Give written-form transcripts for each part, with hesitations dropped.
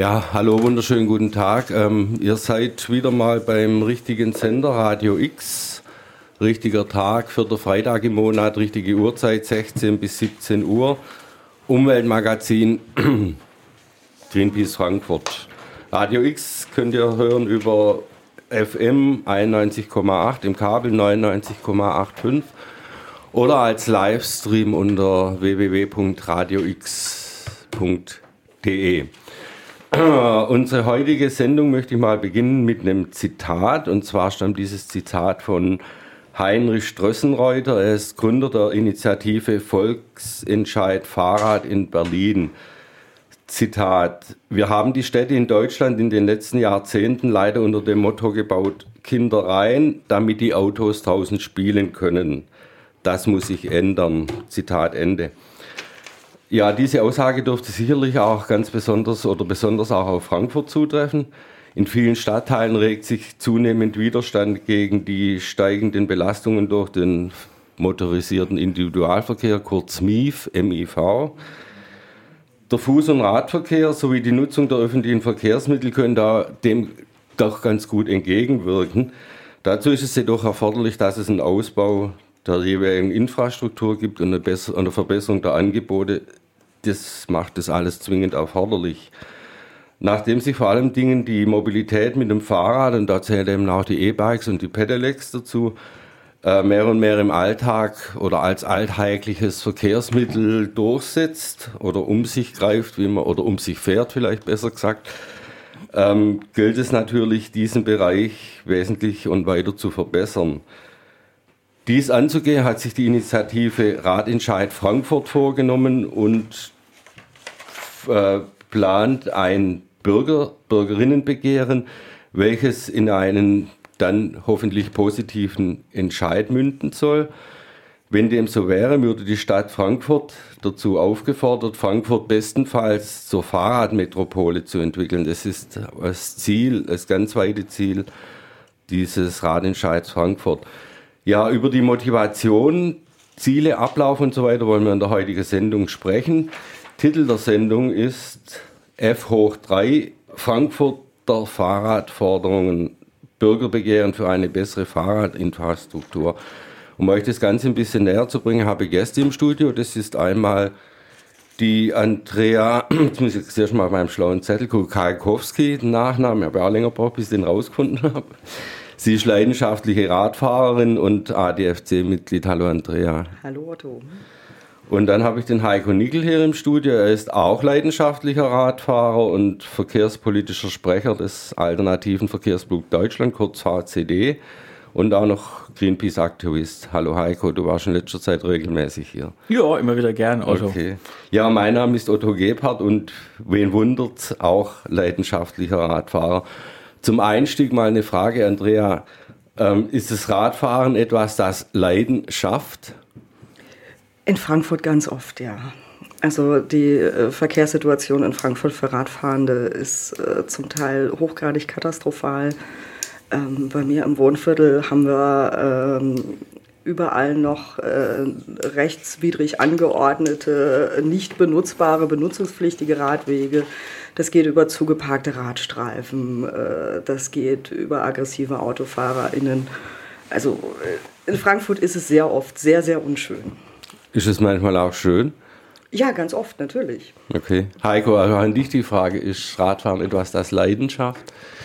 Ja, hallo, wunderschönen guten Tag. Ihr seid wieder mal beim richtigen Sender, Radio X. Richtiger Tag, 4. Freitag im Monat, richtige Uhrzeit, 16 bis 17 Uhr. Umweltmagazin Greenpeace Frankfurt. Radio X könnt ihr hören über FM 91,8, im Kabel 99,85 oder als Livestream unter www.radiox.de. Unsere heutige Sendung möchte ich mal beginnen mit einem Zitat. Und zwar stammt dieses Zitat von Heinrich Strössenreuter. Er ist Gründer der Initiative Volksentscheid Fahrrad in Berlin. Zitat: Wir haben die Städte in Deutschland in den letzten Jahrzehnten leider unter dem Motto gebaut: Kinder rein, damit die Autos draußen spielen können. Das muss sich ändern. Zitat Ende. Ja, diese Aussage dürfte sicherlich auch ganz besonders auch auf Frankfurt zutreffen. In vielen Stadtteilen regt sich zunehmend Widerstand gegen die steigenden Belastungen durch den motorisierten Individualverkehr, kurz MIV. Der Fuß- und Radverkehr sowie die Nutzung der öffentlichen Verkehrsmittel können dem doch ganz gut entgegenwirken. Dazu ist es jedoch erforderlich, dass es einen Ausbau der jeweiligen Infrastruktur gibt und eine Verbesserung der Angebote. Das macht das alles zwingend erforderlich. Nachdem sich vor allem Dingen die Mobilität mit dem Fahrrad, und da zählen eben auch die E-Bikes und die Pedelecs dazu, mehr und mehr im Alltag oder als alltägliches Verkehrsmittel durchsetzt oder um sich greift, oder um sich fährt, vielleicht besser gesagt, gilt es natürlich, diesen Bereich wesentlich und weiter zu verbessern. Dies anzugehen, hat sich die Initiative Radentscheid Frankfurt vorgenommen und plant ein Bürgerinnenbegehren, welches in einen dann hoffentlich positiven Entscheid münden soll. Wenn dem so wäre, würde die Stadt Frankfurt dazu aufgefordert, Frankfurt bestenfalls zur Fahrradmetropole zu entwickeln. Das ist das ganz weite Ziel dieses Radentscheids Frankfurt. Ja, über die Motivation, Ziele, Ablauf und so weiter wollen wir in der heutigen Sendung sprechen. Titel der Sendung ist F3, Frankfurter Fahrradforderungen, Bürgerbegehren für eine bessere Fahrradinfrastruktur. Um euch das Ganze ein bisschen näher zu bringen, habe ich Gäste im Studio. Das ist einmal die Andrea, jetzt muss ich zuerst mal auf meinem schlauen Zettel gucken, Kalkowski, den Nachnamen, ich habe auch länger gebraucht, bis ich den rausgefunden habe. Sie ist leidenschaftliche Radfahrerin und ADFC-Mitglied. Hallo Andrea. Hallo Otto. Und dann habe ich den Heiko Nickel hier im Studio. Er ist auch leidenschaftlicher Radfahrer und verkehrspolitischer Sprecher des Alternativen Verkehrsbund Deutschland, kurz HCD. Und auch noch Greenpeace-Aktivist. Hallo Heiko, du warst in letzter Zeit regelmäßig hier. Ja, immer wieder gern, Otto. Okay. Ja, mein Name ist Otto Gebhardt und wen wundert's, auch leidenschaftlicher Radfahrer. Zum Einstieg mal eine Frage, Andrea. Ist das Radfahren etwas, das Leiden schafft? In Frankfurt ganz oft, ja. Also die Verkehrssituation in Frankfurt für Radfahrende ist zum Teil hochgradig katastrophal. Bei mir im Wohnviertel haben wir überall noch rechtswidrig angeordnete, nicht benutzbare, benutzungspflichtige Radwege. Das geht über zugeparkte Radstreifen, das geht über aggressive AutofahrerInnen. Also in Frankfurt ist es sehr oft sehr, sehr unschön. Ist es manchmal auch schön? Ja, ganz oft, natürlich. Okay. Heiko, also an dich die Frage, ist Radfahren etwas, das Leidenschaft?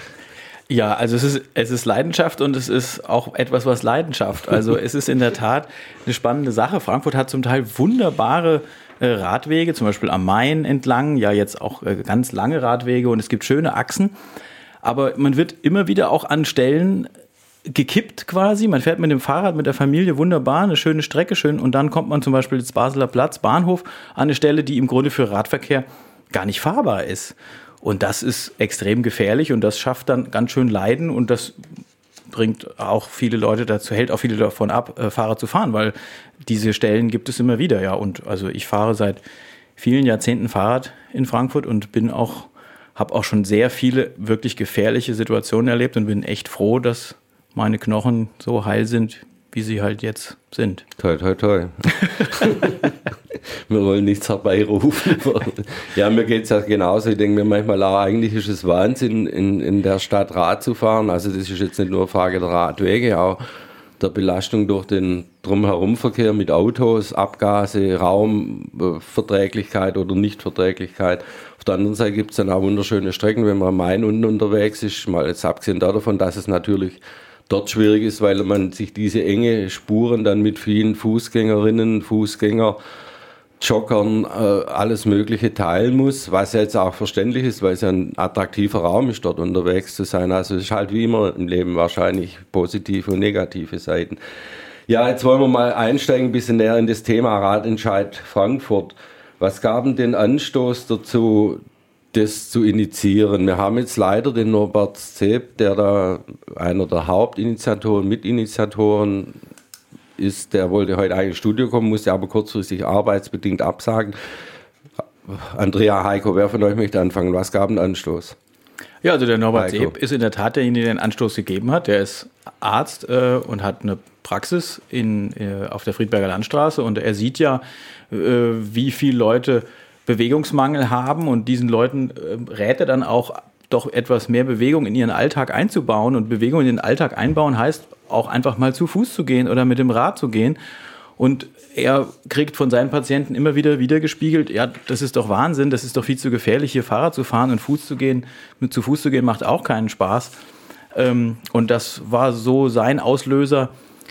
Ja, also es ist Leidenschaft und es ist auch etwas, was Leidenschaft. Also es ist in der Tat eine spannende Sache. Frankfurt hat zum Teil wunderbare Radwege, zum Beispiel am Main entlang, ja jetzt auch ganz lange Radwege und es gibt schöne Achsen. Aber man wird immer wieder auch an Stellen gekippt quasi. Man fährt mit dem Fahrrad, mit der Familie wunderbar, eine schöne Strecke, schön. Und dann kommt man zum Beispiel ins Basler Platz, Bahnhof, an eine Stelle, die im Grunde für Radverkehr gar nicht fahrbar ist. Und das ist extrem gefährlich und das schafft dann ganz schön Leiden und das bringt auch viele Leute dazu, hält auch viele davon ab, Fahrrad zu fahren, weil diese Stellen gibt es immer wieder, ja. Und also ich fahre seit vielen Jahrzehnten Fahrrad in Frankfurt und habe auch schon sehr viele wirklich gefährliche Situationen erlebt und bin echt froh, dass meine Knochen so heil sind, wie sie halt jetzt sind. Toi, toi, toi. Wir wollen nichts herbeirufen. Ja, mir geht es ja genauso. Ich denke mir manchmal auch, eigentlich ist es Wahnsinn, in der Stadt Rad zu fahren. Also das ist jetzt nicht nur eine Frage der Radwege, auch der Belastung durch den Drumherumverkehr mit Autos, Abgase, Raumverträglichkeit oder Nichtverträglichkeit. Auf der anderen Seite gibt es dann auch wunderschöne Strecken, wenn man am Main unten unterwegs ist, mal jetzt abgesehen davon, dass es natürlich dort schwierig ist, weil man sich diese enge Spuren dann mit vielen Fußgängerinnen, Fußgänger, Joggern, alles Mögliche teilen muss, was ja jetzt auch verständlich ist, weil es ja ein attraktiver Raum ist, dort unterwegs zu sein. Also es ist halt wie immer im Leben wahrscheinlich positive und negative Seiten. Ja, jetzt wollen wir mal einsteigen ein bisschen näher in das Thema Radentscheid Frankfurt. Was gab denn den Anstoß dazu, das zu initiieren? Wir haben jetzt leider den Norbert Zeb, der da einer der Hauptinitiatoren, Mitinitiatoren ist, der wollte heute eigentlich ins Studio kommen, musste aber kurzfristig arbeitsbedingt absagen. Andrea, Heiko, wer von euch möchte anfangen? Was gab einen Anstoß? Ja, also der Norbert Zeb ist in der Tat derjenige, der den Anstoß gegeben hat. Der ist Arzt und hat eine Praxis auf der Friedberger Landstraße und er sieht ja, wie viele Leute Bewegungsmangel haben und diesen Leuten rät er dann auch, doch etwas mehr Bewegung in ihren Alltag einzubauen. Und Bewegung in den Alltag einbauen heißt auch einfach mal zu Fuß zu gehen oder mit dem Rad zu gehen. Und er kriegt von seinen Patienten immer wieder gespiegelt, ja, das ist doch Wahnsinn, das ist doch viel zu gefährlich, hier Fahrrad zu fahren und zu Fuß zu gehen macht auch keinen Spaß. Und das war so sein Auslöser,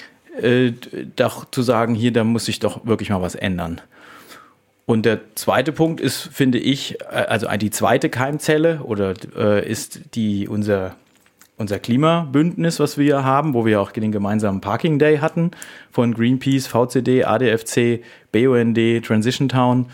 doch zu sagen, hier, da muss sich doch wirklich mal was ändern. Und der zweite Punkt ist, finde ich, also die zweite Keimzelle ist unser Klimabündnis, was wir haben, wo wir auch den gemeinsamen Parking Day hatten von Greenpeace, VCD, ADFC, BUND, Transition Town.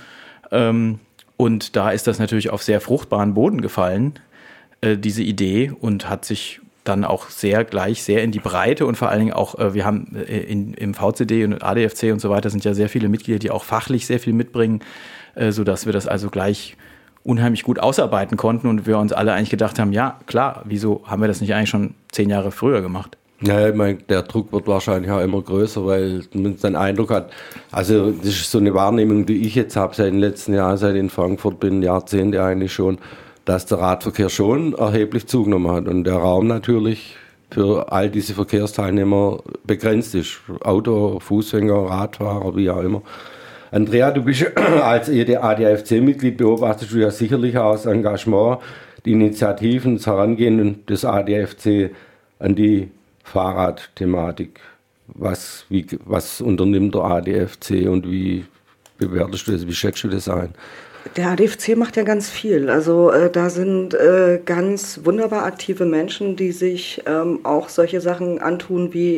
Und da ist das natürlich auf sehr fruchtbaren Boden gefallen, diese Idee, und hat sich dann auch sehr in die Breite und vor allen Dingen auch, wir haben im VCD und ADFC und so weiter sind ja sehr viele Mitglieder, die auch fachlich sehr viel mitbringen, sodass wir das also gleich unheimlich gut ausarbeiten konnten und wir uns alle eigentlich gedacht haben, ja klar, wieso haben wir das nicht eigentlich schon 10 Jahre früher gemacht? Ja, ich meine, der Druck wird wahrscheinlich auch immer größer, weil man den Eindruck hat, also das ist so eine Wahrnehmung, die ich jetzt habe seit den letzten Jahren, seit ich in Frankfurt bin, Jahrzehnte eigentlich schon, dass der Radverkehr schon erheblich zugenommen hat und der Raum natürlich für all diese Verkehrsteilnehmer begrenzt ist. Auto, Fußgänger, Radfahrer, wie auch immer. Andrea, du bist als ADFC-Mitglied, beobachtest du ja sicherlich auch das Engagement, die Initiativen, das Herangehen des ADFC an die Fahrradthematik. Was unternimmt der ADFC und wie bewertest du das, wie schätzt du das ein? Der ADFC macht ja ganz viel. Also da sind ganz wunderbar aktive Menschen, die sich auch solche Sachen antun, wie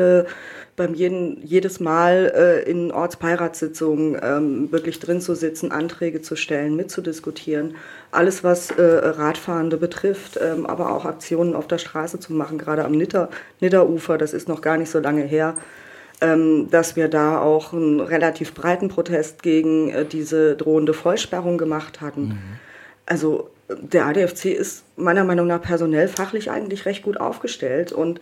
jedes Mal in Ortsbeiratssitzungen wirklich drin zu sitzen, Anträge zu stellen, mitzudiskutieren. Alles, was Radfahrende betrifft, aber auch Aktionen auf der Straße zu machen, gerade am Nidderufer, das ist noch gar nicht so lange her, dass wir da auch einen relativ breiten Protest gegen diese drohende Vollsperrung gemacht hatten. Mhm. Also der ADFC ist meiner Meinung nach personell, fachlich eigentlich recht gut aufgestellt. Und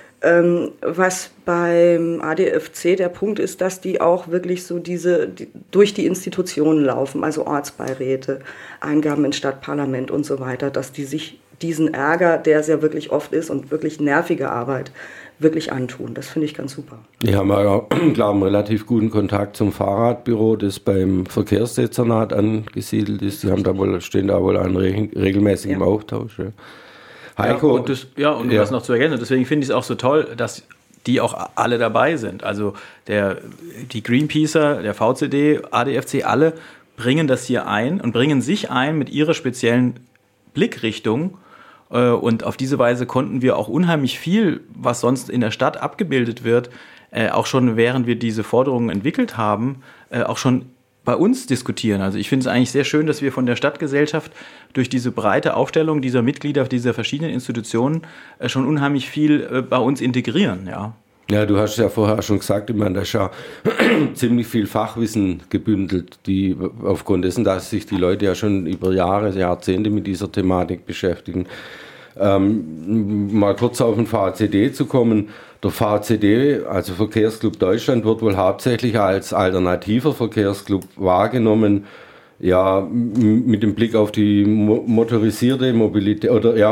was beim ADFC der Punkt ist, dass die auch wirklich so durch die Institutionen laufen, also Ortsbeiräte, Eingaben ins Stadtparlament und so weiter, dass die sich diesen Ärger, der es ja wirklich oft ist und wirklich nervige Arbeit, wirklich antun. Das finde ich ganz super. Die haben ja, glaube einen relativ guten Kontakt zum Fahrradbüro, das beim Verkehrsdezernat angesiedelt ist. Die stehen da wohl einen regelmäßigen Austausch. Ja. Heiko. Was noch zu ergänzen. Deswegen finde ich es auch so toll, dass die auch alle dabei sind. Also die Greenpeacer, der VCD, ADFC, alle bringen das hier ein und bringen sich ein mit ihrer speziellen Blickrichtung. Und auf diese Weise konnten wir auch unheimlich viel, was sonst in der Stadt abgebildet wird, auch schon während wir diese Forderungen entwickelt haben, auch schon bei uns diskutieren. Also ich finde es eigentlich sehr schön, dass wir von der Stadtgesellschaft durch diese breite Aufstellung dieser Mitglieder dieser verschiedenen Institutionen schon unheimlich viel bei uns integrieren. Ja, du hast ja vorher schon gesagt, ich meine, da ist ja ziemlich viel Fachwissen gebündelt, die aufgrund dessen, dass sich die Leute ja schon über Jahre, Jahrzehnte mit dieser Thematik beschäftigen. Mal kurz auf den VCD zu kommen. Der VCD, also Verkehrsclub Deutschland, wird wohl hauptsächlich als alternativer Verkehrsclub wahrgenommen, ja, mit dem Blick auf die motorisierte Mobilität,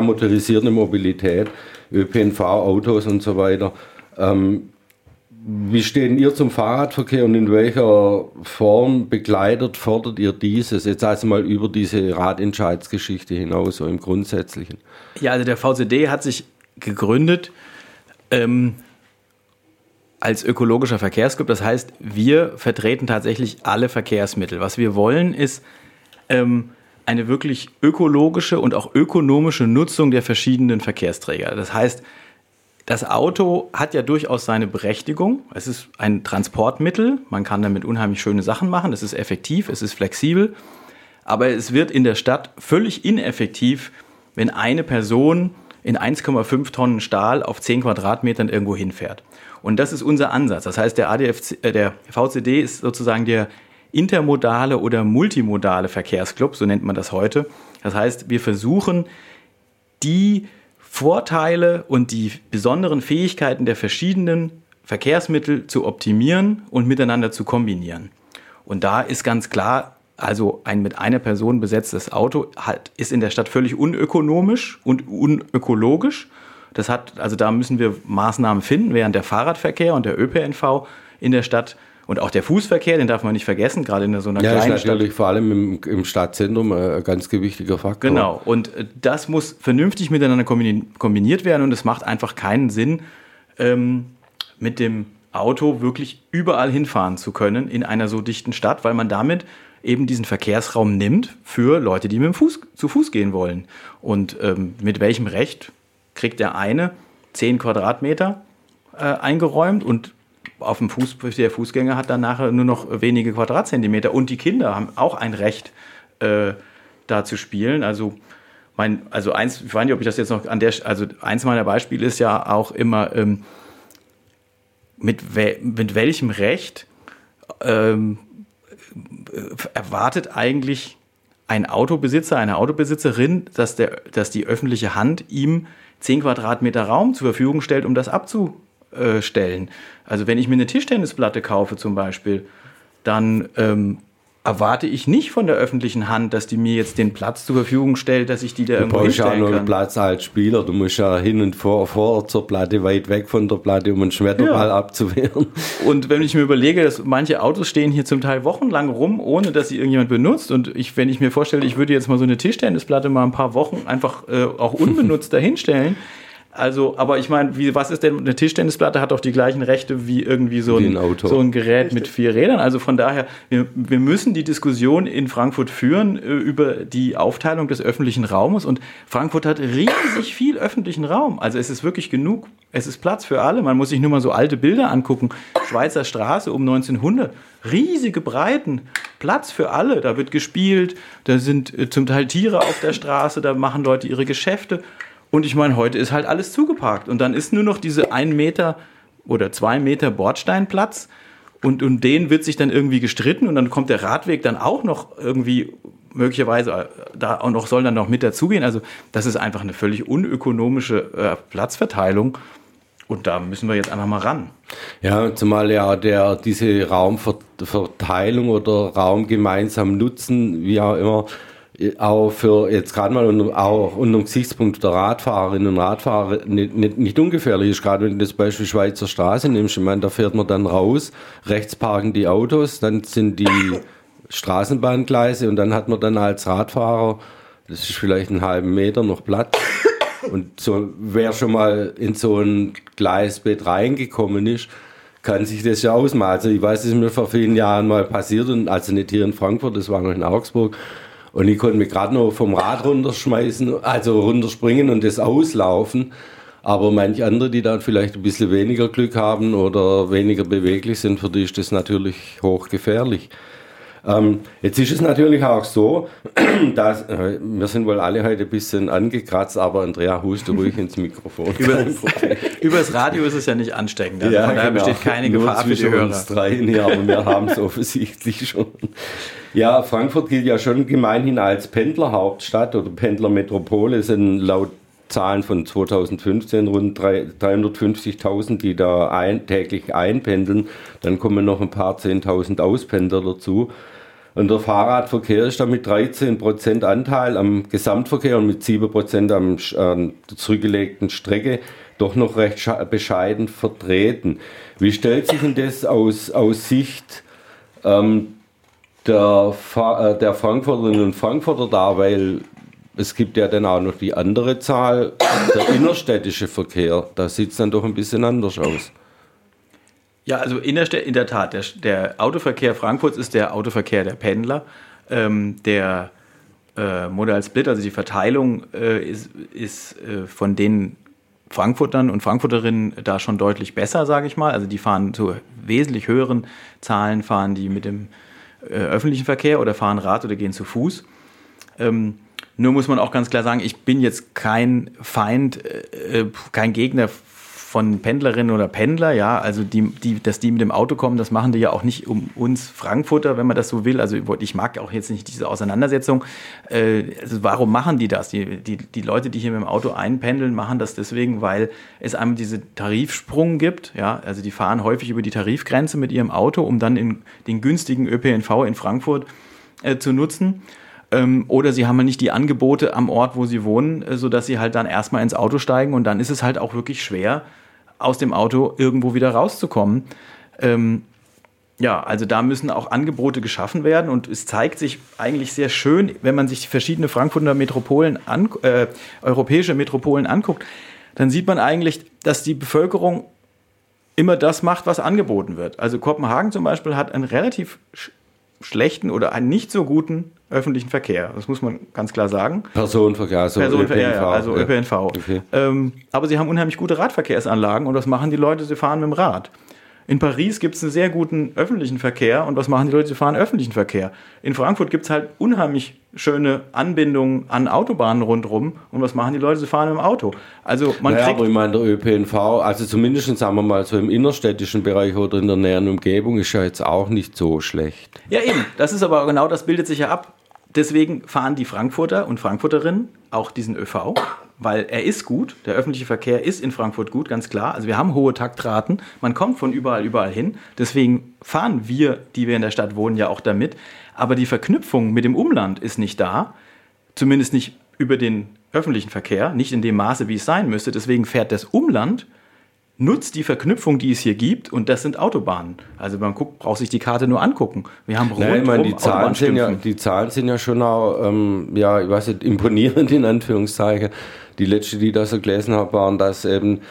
ÖPNV, Autos und so weiter. Wie stehen ihr zum Fahrradverkehr und in welcher Form begleitet, fordert ihr dieses? Jetzt also mal über diese Radentscheidsgeschichte hinaus, so im Grundsätzlichen. Ja, also der VCD hat sich gegründet als ökologischer Verkehrsclub. Das heißt, wir vertreten tatsächlich alle Verkehrsmittel. Was wir wollen, ist eine wirklich ökologische und auch ökonomische Nutzung der verschiedenen Verkehrsträger. Das heißt, das Auto hat ja durchaus seine Berechtigung. Es ist ein Transportmittel. Man kann damit unheimlich schöne Sachen machen. Es ist effektiv, es ist flexibel. Aber es wird in der Stadt völlig ineffektiv, wenn eine Person in 1,5 Tonnen Stahl auf 10 Quadratmetern irgendwo hinfährt. Und das ist unser Ansatz. Das heißt, der VCD ist sozusagen der intermodale oder multimodale Verkehrsclub, so nennt man das heute. Das heißt, wir versuchen, die Vorteile und die besonderen Fähigkeiten der verschiedenen Verkehrsmittel zu optimieren und miteinander zu kombinieren. Und da ist ganz klar, also ein mit einer Person besetztes Auto ist in der Stadt völlig unökonomisch und unökologisch. Also da müssen wir Maßnahmen finden, während der Fahrradverkehr und der ÖPNV in der Stadt und auch der Fußverkehr, den darf man nicht vergessen, gerade in so einer kleinen Stadt. Ja, ist natürlich vor allem im Stadtzentrum ein ganz gewichtiger Faktor. Genau, und das muss vernünftig miteinander kombiniert werden und es macht einfach keinen Sinn, mit dem Auto wirklich überall hinfahren zu können in einer so dichten Stadt, weil man damit eben diesen Verkehrsraum nimmt für Leute, die zu Fuß gehen wollen. Und mit welchem Recht kriegt der eine 10 Quadratmeter eingeräumt und der Fußgänger hat dann nachher nur noch wenige Quadratzentimeter. Und die Kinder haben auch ein Recht, da zu spielen. Ich weiß nicht, ob ich das jetzt noch eins meiner Beispiele ist ja auch immer, mit welchem Recht erwartet eigentlich ein Autobesitzer, eine Autobesitzerin, dass die öffentliche Hand ihm 10 Quadratmeter Raum zur Verfügung stellt, um das abzustellen. Also wenn ich mir eine Tischtennisplatte kaufe zum Beispiel, dann erwarte ich nicht von der öffentlichen Hand, dass die mir jetzt den Platz zur Verfügung stellt, dass ich die da irgendwo hinstellen kann. Du brauchst ja nur einen Platz als Spieler. Du musst ja hin und vor zur Platte, weit weg von der Platte, um einen Schmetterball abzuwehren. Und wenn ich mir überlege, dass manche Autos stehen hier zum Teil wochenlang rum, ohne dass sie irgendjemand benutzt. Und wenn ich mir vorstelle, ich würde jetzt mal so eine Tischtennisplatte mal ein paar Wochen einfach auch unbenutzt dahinstellen. Also, aber ich meine, was ist denn, eine Tischtennisplatte hat doch die gleichen Rechte wie irgendwie so ein Gerät mit 4 Rädern. Also von daher, wir müssen die Diskussion in Frankfurt führen über die Aufteilung des öffentlichen Raumes. Und Frankfurt hat riesig viel öffentlichen Raum. Also es ist wirklich genug, es ist Platz für alle. Man muss sich nur mal so alte Bilder angucken. Schweizer Straße um 1900, riesige Breiten, Platz für alle. Da wird gespielt, da sind zum Teil Tiere auf der Straße, da machen Leute ihre Geschäfte. Und ich meine, heute ist halt alles zugeparkt. Und dann ist nur noch diese 1 Meter oder 2 Meter Bordsteinplatz. Und um den wird sich dann irgendwie gestritten. Und dann kommt der Radweg dann auch noch irgendwie möglicherweise da auch noch, soll dann noch mit dazugehen. Also das ist einfach eine völlig unökonomische Platzverteilung. Und da müssen wir jetzt einfach mal ran. Ja, zumal ja diese Raumverteilung oder Raum gemeinsam nutzen, wie auch immer, auch für jetzt gerade mal auch unter dem Gesichtspunkt der Radfahrerinnen und Radfahrer nicht ungefährlich ist, gerade wenn du das Beispiel Schweizer Straße nimmst. Ich meine, da fährt man dann raus, rechts parken die Autos, dann sind die Straßenbahngleise und dann hat man dann als Radfahrer, das ist vielleicht einen halben Meter noch Platz. Und so, wer schon mal in so ein Gleisbett reingekommen ist, kann sich das ja ausmalen. Also ich weiß, das ist mir vor vielen Jahren mal passiert, und also nicht hier in Frankfurt, das war noch in Augsburg. Und ich konnte mich gerade noch vom Rad runterschmeißen, also runterspringen und das auslaufen. Aber manche andere, die dann vielleicht ein bisschen weniger Glück haben oder weniger beweglich sind, für die ist das natürlich hochgefährlich. Jetzt ist es natürlich auch so, dass wir sind wohl alle heute ein bisschen angekratzt, aber Andrea, huste ruhig ins Mikrofon. Übers Radio ist es ja nicht ansteckend, also von daher besteht keine Gefahr für die Hörer. Uns dreien hier, aber wir haben es offensichtlich schon. Ja, Frankfurt gilt ja schon gemeinhin als Pendlerhauptstadt oder Pendlermetropole, sind laut Zahlen von 2015, rund 350.000, die da täglich einpendeln. Dann kommen noch ein paar 10.000 Auspendler dazu. Und der Fahrradverkehr ist da mit 13% Anteil am Gesamtverkehr und mit 7% an der zurückgelegten Strecke doch noch recht bescheiden vertreten. Wie stellt sich denn das aus Sicht der Frankfurterinnen und Frankfurter dar? Weil es gibt ja dann auch noch die andere Zahl, der innerstädtische Verkehr. Da sieht es dann doch ein bisschen anders aus. Ja, also in der Tat, der Autoverkehr Frankfurts ist der Autoverkehr der Pendler. Der Modal Split, also die Verteilung, ist von den Frankfurtern und Frankfurterinnen da schon deutlich besser, sage ich mal. Also die fahren zu wesentlich höheren Zahlen, fahren die mit dem öffentlichen Verkehr oder fahren Rad oder gehen zu Fuß. Nur muss man auch ganz klar sagen, ich bin jetzt kein Feind, kein Gegner von Pendlerinnen oder Pendler, ja, also dass die mit dem Auto kommen, das machen die ja auch nicht um uns Frankfurter, wenn man das so will. Also ich mag auch jetzt nicht diese Auseinandersetzung. Also warum machen die das? Die Leute, die hier mit dem Auto einpendeln, machen das deswegen, weil es einmal diese Tarifsprung gibt, ja, also die fahren häufig über die Tarifgrenze mit ihrem Auto, um dann in den günstigen ÖPNV in Frankfurt zu nutzen. Oder sie haben halt nicht die Angebote am Ort, wo sie wohnen, sodass sie halt dann erstmal ins Auto steigen und dann ist es halt auch wirklich schwer, aus dem Auto irgendwo wieder rauszukommen. Ja, also da müssen auch Angebote geschaffen werden und es zeigt sich eigentlich sehr schön, wenn man sich verschiedene Frankfurter Metropolen, europäische Metropolen anguckt, dann sieht man eigentlich, dass die Bevölkerung immer das macht, was angeboten wird. Also Kopenhagen zum Beispiel hat einen relativ schlechten oder einen nicht so guten öffentlichen Verkehr. Das muss man ganz klar sagen. Personenverkehr, also ÖPNV. Ja, also ja. ÖPNV. Okay. Aber sie haben unheimlich gute Radverkehrsanlagen und was machen die Leute? Sie fahren mit dem Rad. In Paris gibt es einen sehr guten öffentlichen Verkehr und was machen die Leute? Sie fahren öffentlichen Verkehr. In Frankfurt gibt es halt unheimlich schöne Anbindungen an Autobahnen rundherum und was machen die Leute? Sie fahren mit dem Auto. Also man kriegt... aber ich meine, der ÖPNV, also zumindest sagen wir mal so im innerstädtischen Bereich oder in der näheren Umgebung ist ja jetzt auch nicht so schlecht. Ja eben, das ist aber genau, das bildet sich ja ab. Deswegen fahren die Frankfurter und Frankfurterinnen auch diesen ÖV, weil er ist gut. Der öffentliche Verkehr ist in Frankfurt gut, ganz klar. Also wir haben hohe Taktraten, man kommt von überall hin. Deswegen fahren wir, die wir in der Stadt wohnen, ja auch damit. Aber die Verknüpfung mit dem Umland ist nicht da, zumindest nicht über den öffentlichen Verkehr, nicht in dem Maße, wie es sein müsste. Deswegen fährt das Umland, nutzt die Verknüpfung, die es hier gibt, und das sind Autobahnen. Also man braucht sich die Karte nur angucken. Wir haben rundherum die Zahlen sind ja schon auch, ich weiß nicht, imponierend in Anführungszeichen. Die letzte, die ich da so gelesen habe, waren, dass eben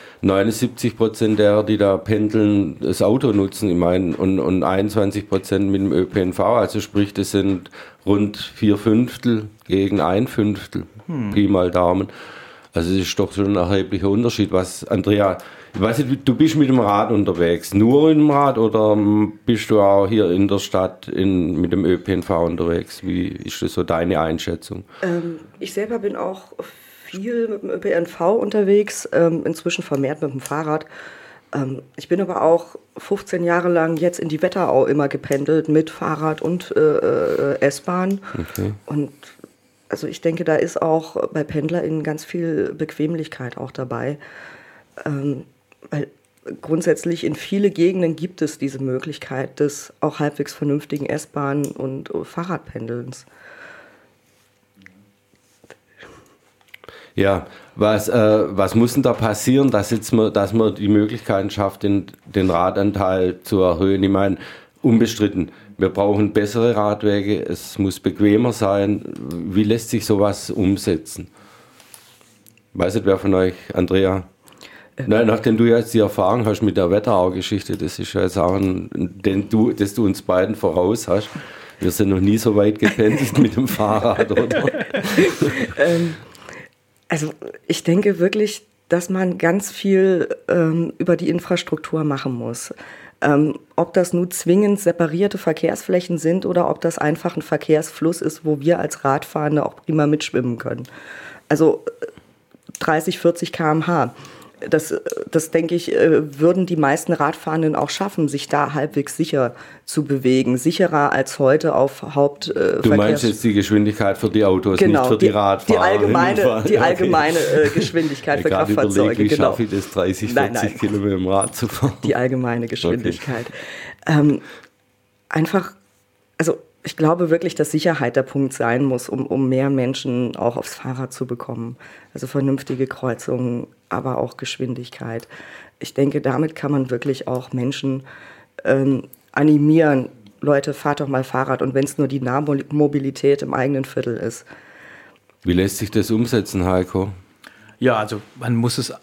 79% derer, die da pendeln, das Auto nutzen, ich meine, und 21% mit dem ÖPNV. Also sprich, das sind rund 4/5 gegen 1/5, Pi mal Daumen. Also das ist doch schon ein erheblicher Unterschied. Was, Andrea, ich weiß nicht, du bist mit dem Rad unterwegs, nur mit dem Rad oder bist du auch hier in der Stadt mit dem ÖPNV unterwegs? Wie ist das so deine Einschätzung? Ich selber bin auch viel mit dem ÖPNV unterwegs, inzwischen vermehrt mit dem Fahrrad. Ich bin aber auch 15 Jahre lang jetzt in die Wetterau immer gependelt mit Fahrrad und S-Bahn. Okay. Und also ich denke, da ist auch bei PendlerInnen ganz viel Bequemlichkeit auch dabei. Weil grundsätzlich in viele Gegenden gibt es diese Möglichkeit des auch halbwegs vernünftigen S-Bahn- und Fahrradpendelns. Ja, was muss denn da passieren, dass man die Möglichkeiten schafft, den Radanteil zu erhöhen? Ich meine, unbestritten, wir brauchen bessere Radwege, es muss bequemer sein. Wie lässt sich sowas umsetzen? Weiß nicht, wer von euch, Andrea? Nein, nachdem du jetzt die Erfahrung hast mit der Wetterau-Geschichte, das ist ja jetzt auch dass du uns beiden voraus hast. Wir sind noch nie so weit gependelt mit dem Fahrrad, oder? Also ich denke wirklich, dass man ganz viel über die Infrastruktur machen muss. Ob das nun zwingend separierte Verkehrsflächen sind oder ob das einfach ein Verkehrsfluss ist, wo wir als Radfahrende auch prima mitschwimmen können. Also 30, 40 km/h. das denke ich, würden die meisten Radfahrenden auch schaffen, sich da halbwegs sicher zu bewegen. Sicherer als heute auf Hauptverkehrs... Du meinst jetzt die Geschwindigkeit für die Autos, genau, nicht für die Radfahrer? Die allgemeine Geschwindigkeit für Kraftfahrzeuge. Überlegt, wie schaffe ich das, 30, 40 Kilometer im Rad zu fahren? Die allgemeine Geschwindigkeit. Okay. Einfach, also ich glaube wirklich, dass Sicherheit der Punkt sein muss, um mehr Menschen auch aufs Fahrrad zu bekommen. Also vernünftige Kreuzungen, aber auch Geschwindigkeit. Ich denke, damit kann man wirklich auch Menschen animieren. Leute, fahrt doch mal Fahrrad. Und wenn es nur die Nahmobilität im eigenen Viertel ist. Wie lässt sich das umsetzen, Heiko? Ja, also man muss es...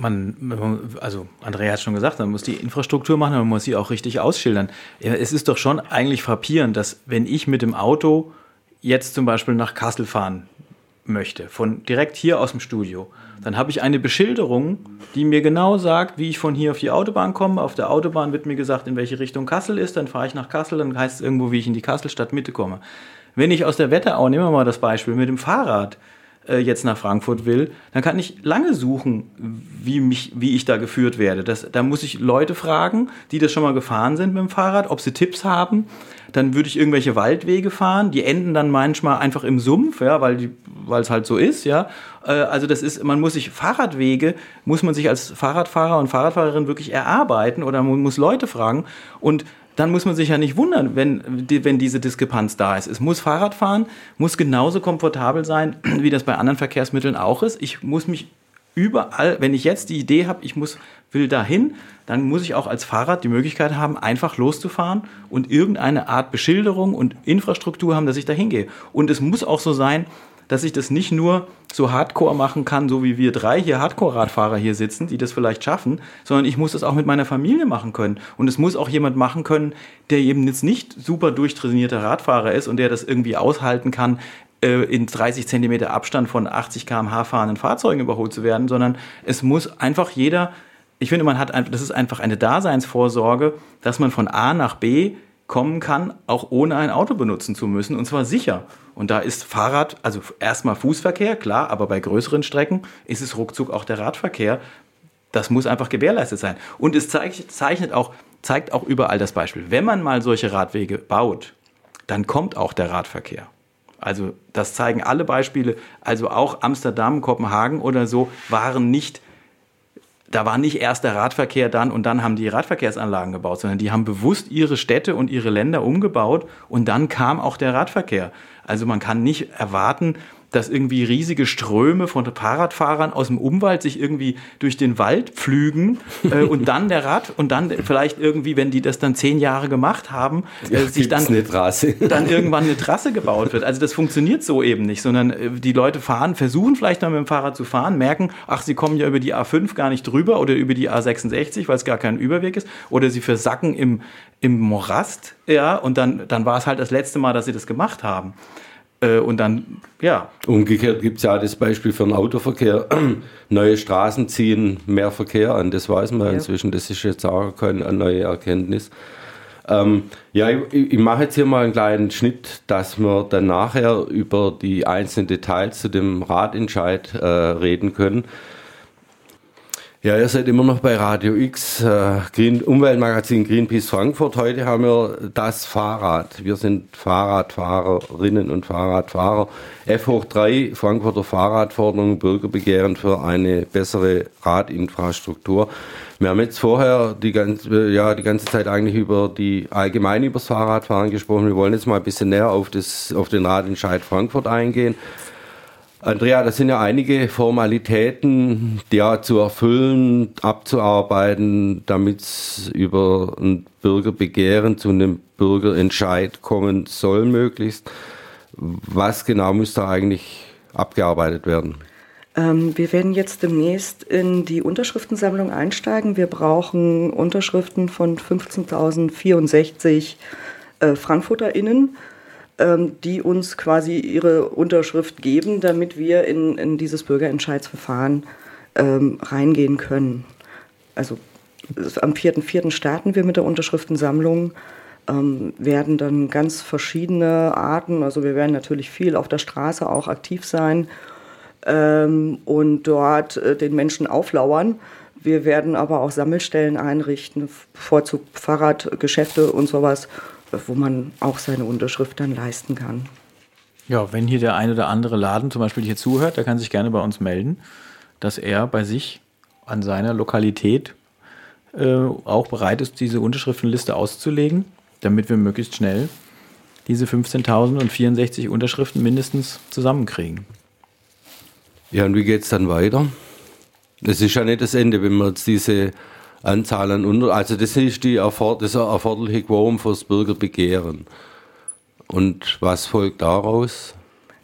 also Andrea hat schon gesagt, man muss die Infrastruktur machen, man muss sie auch richtig ausschildern. Es ist doch schon eigentlich frappierend, dass wenn ich mit dem Auto jetzt zum Beispiel nach Kassel fahren möchte, von direkt hier aus dem Studio, dann habe ich eine Beschilderung, die mir genau sagt, wie ich von hier auf die Autobahn komme. Auf der Autobahn wird mir gesagt, in welche Richtung Kassel ist, dann fahre ich nach Kassel, dann heißt es irgendwo, wie ich in die Kasselstadtmitte komme. Wenn ich aus der Wetterau, nehmen wir mal das Beispiel, mit dem Fahrrad jetzt nach Frankfurt will, dann kann ich lange suchen, wie ich da geführt werde. Da muss ich Leute fragen, die das schon mal gefahren sind mit dem Fahrrad, ob sie Tipps haben. Dann würde ich irgendwelche Waldwege fahren, die enden dann manchmal einfach im Sumpf, ja, weil es halt so ist, ja. Also Fahrradwege muss man sich als Fahrradfahrer und Fahrradfahrerin wirklich erarbeiten oder man muss Leute fragen und dann muss man sich ja nicht wundern, wenn diese Diskrepanz da ist. Es muss Fahrradfahren, muss genauso komfortabel sein, wie das bei anderen Verkehrsmitteln auch ist. Ich muss mich überall, wenn ich jetzt die Idee habe, will dahin, dann muss ich auch als Fahrrad die Möglichkeit haben, einfach loszufahren und irgendeine Art Beschilderung und Infrastruktur haben, dass ich da hingehe. Und es muss auch so sein, dass ich das nicht nur so hardcore machen kann, so wie wir 3 hier Hardcore-Radfahrer hier sitzen, die das vielleicht schaffen, sondern ich muss das auch mit meiner Familie machen können. Und es muss auch jemand machen können, der eben jetzt nicht super durchtrainierter Radfahrer ist und der das irgendwie aushalten kann, in 30 Zentimeter Abstand von 80 km/h fahrenden Fahrzeugen überholt zu werden, sondern es muss einfach jeder, ich finde, das ist einfach eine Daseinsvorsorge, dass man von A nach B kommen kann, auch ohne ein Auto benutzen zu müssen, und zwar sicher. Und da ist Fahrrad, also erstmal Fußverkehr, klar, aber bei größeren Strecken ist es ruckzuck auch der Radverkehr. Das muss einfach gewährleistet sein. Und es zeigt auch überall das Beispiel. Wenn man mal solche Radwege baut, dann kommt auch der Radverkehr. Also das zeigen alle Beispiele, also auch Amsterdam, Kopenhagen oder so da war nicht erst der Radverkehr und dann haben die Radverkehrsanlagen gebaut, sondern die haben bewusst ihre Städte und ihre Länder umgebaut und dann kam auch der Radverkehr. Also man kann nicht erwarten, dass irgendwie riesige Ströme von Fahrradfahrern aus dem Umwald sich irgendwie durch den Wald pflügen und dann vielleicht irgendwie, wenn die das dann 10 Jahre gemacht haben, sich dann irgendwann eine Trasse gebaut wird. Also das funktioniert so eben nicht, sondern die Leute versuchen vielleicht mal mit dem Fahrrad zu fahren, merken, sie kommen ja über die A5 gar nicht drüber oder über die A66, weil es gar kein Überweg ist, oder sie versacken im Morast, ja, und dann war es halt das letzte Mal, dass sie das gemacht haben. Und dann, ja. Umgekehrt gibt es ja das Beispiel für den Autoverkehr. Neue Straßen ziehen mehr Verkehr an, das weiß man inzwischen. Das ist jetzt auch keine neue Erkenntnis. Ich mache jetzt hier mal einen kleinen Schnitt, dass wir dann nachher über die einzelnen Details zu dem Radentscheid reden können. Ja, ihr seid immer noch bei Radio X, Umweltmagazin Greenpeace Frankfurt. Heute haben wir das Fahrrad. Wir sind Fahrradfahrerinnen und Fahrradfahrer. F hoch 3, Frankfurter Fahrradforderung, Bürgerbegehren für eine bessere Radinfrastruktur. Wir haben jetzt vorher die ganze Zeit eigentlich über das Fahrradfahren gesprochen. Wir wollen jetzt mal ein bisschen näher auf den Radentscheid Frankfurt eingehen. Andrea, das sind ja einige Formalitäten, zu erfüllen, abzuarbeiten, damit es über ein Bürgerbegehren zu einem Bürgerentscheid kommen soll möglichst. Was genau muss da eigentlich abgearbeitet werden? Wir werden jetzt demnächst in die Unterschriftensammlung einsteigen. Wir brauchen Unterschriften von 15.064 FrankfurterInnen, die uns quasi ihre Unterschrift geben, damit wir in dieses Bürgerentscheidsverfahren reingehen können. Also am 4.4. starten wir mit der Unterschriftensammlung, werden dann ganz verschiedene Arten, also wir werden natürlich viel auf der Straße auch aktiv sein und dort den Menschen auflauern, Wir werden aber auch Sammelstellen einrichten, Vorzug Fahrradgeschäfte und sowas, wo man auch seine Unterschrift dann leisten kann. Ja, wenn hier der ein oder andere Laden zum Beispiel hier zuhört, der kann sich gerne bei uns melden, dass er bei sich an seiner Lokalität auch bereit ist, diese Unterschriftenliste auszulegen, damit wir möglichst schnell diese 15.064 Unterschriften mindestens zusammenkriegen. Ja, und wie geht es dann weiter? Das ist ja nicht das Ende, wenn wir jetzt diese Anzahl an also das ist das erforderliche Quorum fürs Bürgerbegehren. Und was folgt daraus?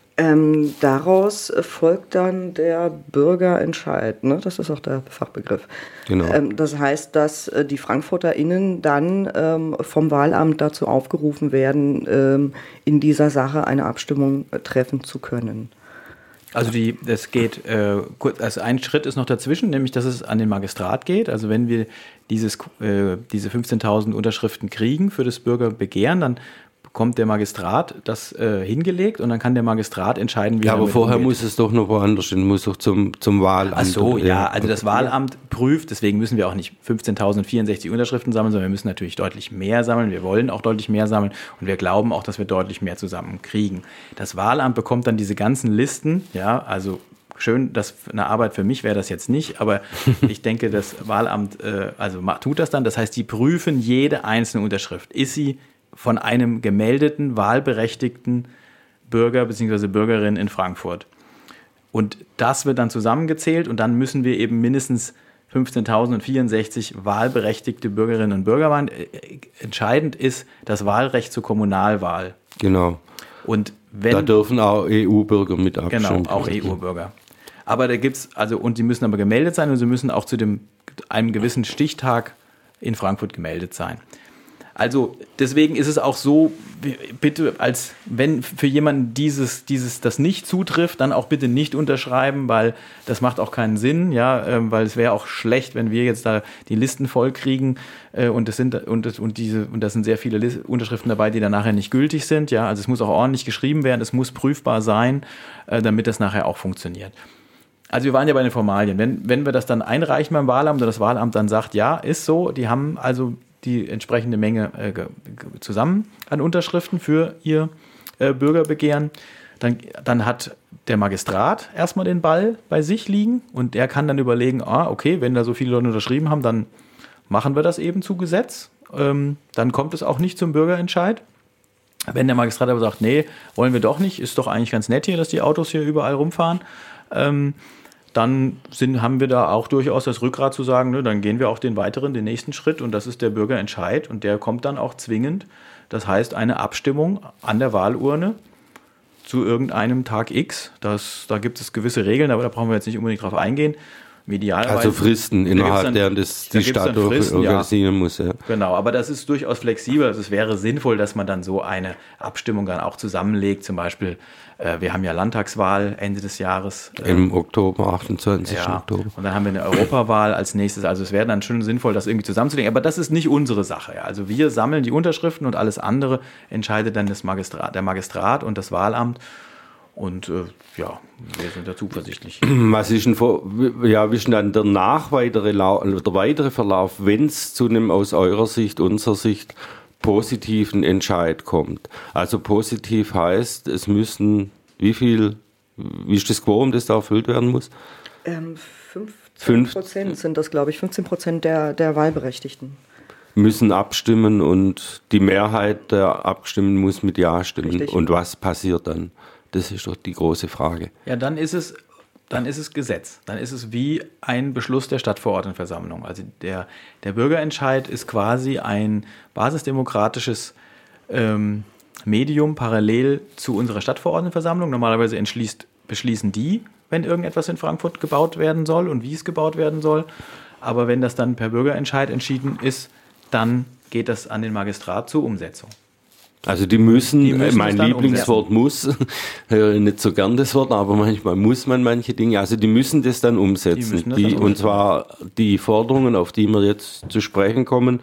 Daraus folgt dann der Bürgerentscheid, ne? Das ist auch der Fachbegriff. Genau. Das heißt, dass die FrankfurterInnen dann vom Wahlamt dazu aufgerufen werden, in dieser Sache eine Abstimmung treffen zu können. Also das geht kurz, also ein Schritt ist noch dazwischen, nämlich dass es an den Magistrat geht. Also wenn wir diese 15.000 Unterschriften kriegen für das Bürgerbegehren, dann bekommt der Magistrat das hingelegt und dann kann der Magistrat entscheiden, wie er aber damit vorher umgeht. muss es doch noch woanders hin, muss doch zum Wahlamt. Ach so, ja, also das Wahlamt prüft, deswegen müssen wir auch nicht 15.064 Unterschriften sammeln, sondern wir müssen natürlich deutlich mehr sammeln. Wir wollen auch deutlich mehr sammeln und wir glauben auch, dass wir deutlich mehr zusammenkriegen. Das Wahlamt bekommt dann diese ganzen Listen, ja, also schön, dass eine Arbeit für mich wäre das jetzt nicht, aber ich denke, das Wahlamt tut das dann. Das heißt, die prüfen jede einzelne Unterschrift. Ist sie von einem gemeldeten, wahlberechtigten Bürger bzw. Bürgerin in Frankfurt. Und das wird dann zusammengezählt und dann müssen wir eben mindestens 15.064 wahlberechtigte Bürgerinnen und Bürger waren. Entscheidend ist das Wahlrecht zur Kommunalwahl. Genau. Und da dürfen auch EU-Bürger mit abstimmen. Genau, auch EU-Bürger. Aber da gibt's, und sie müssen aber gemeldet sein und sie müssen auch zu einem gewissen Stichtag in Frankfurt gemeldet sein. Also deswegen ist es auch so, bitte, als wenn für jemanden das nicht zutrifft, dann auch bitte nicht unterschreiben, weil das macht auch keinen Sinn, ja, weil es wäre auch schlecht, wenn wir jetzt da die Listen voll kriegen und da sind sehr viele Unterschriften dabei, die dann nachher nicht gültig sind, ja, also es muss auch ordentlich geschrieben werden, es muss prüfbar sein, damit das nachher auch funktioniert. Also wir waren ja bei den Formalien. Wenn wir das dann einreichen beim Wahlamt und das Wahlamt dann sagt, ja, ist so, die haben also die entsprechende Menge zusammen an Unterschriften für ihr Bürgerbegehren, dann hat der Magistrat erstmal den Ball bei sich liegen und der kann dann überlegen, okay, wenn da so viele Leute unterschrieben haben, dann machen wir das eben zu Gesetz. Dann kommt es auch nicht zum Bürgerentscheid. Wenn der Magistrat aber sagt, nee, wollen wir doch nicht, ist doch eigentlich ganz nett hier, dass die Autos hier überall rumfahren, dann haben wir da auch durchaus das Rückgrat zu sagen, ne, dann gehen wir auch den nächsten Schritt und das ist der Bürgerentscheid und der kommt dann auch zwingend. Das heißt, eine Abstimmung an der Wahlurne zu irgendeinem Tag X. Da gibt es gewisse Regeln, aber da brauchen wir jetzt nicht unbedingt drauf eingehen. Also Fristen, innerhalb deren die Stadt organisieren muss. Ja. Genau, aber das ist durchaus flexibel. Also es wäre sinnvoll, dass man dann so eine Abstimmung dann auch zusammenlegt. Zum Beispiel, wir haben ja Landtagswahl Ende des Jahres. Im Oktober, 28. Oktober. Und dann haben wir eine Europawahl als nächstes. Also es wäre dann schon sinnvoll, das irgendwie zusammenzulegen. Aber das ist nicht unsere Sache. Ja. Also wir sammeln die Unterschriften und alles andere entscheidet dann der Magistrat und das Wahlamt. Und wir sind da zuversichtlich. Was ist denn wie ist denn dann der weitere Verlauf, wenn es zu einem aus eurer Sicht, unserer Sicht positiven Entscheid kommt? Also positiv heißt, es müssen, wie ist das Quorum, das da erfüllt werden muss? 15% sind das, glaube ich, 15% der Wahlberechtigten. Müssen abstimmen und die Mehrheit der Abstimmenden muss mit Ja stimmen. Richtig. Und was passiert dann? Das ist doch die große Frage. Ja, dann ist es Gesetz. Dann ist es wie ein Beschluss der Stadtverordnetenversammlung. Also der Bürgerentscheid ist quasi ein basisdemokratisches Medium parallel zu unserer Stadtverordnetenversammlung. Normalerweise beschließen die, wenn irgendetwas in Frankfurt gebaut werden soll und wie es gebaut werden soll. Aber wenn das dann per Bürgerentscheid entschieden ist, dann geht das an den Magistrat zur Umsetzung. Also die müssen mein Lieblingswort umsetzen. muss, höre ich nicht so gern das Wort, aber manchmal muss man manche Dinge, also die müssen das dann umsetzen. Und zwar die Forderungen, auf die wir jetzt zu sprechen kommen.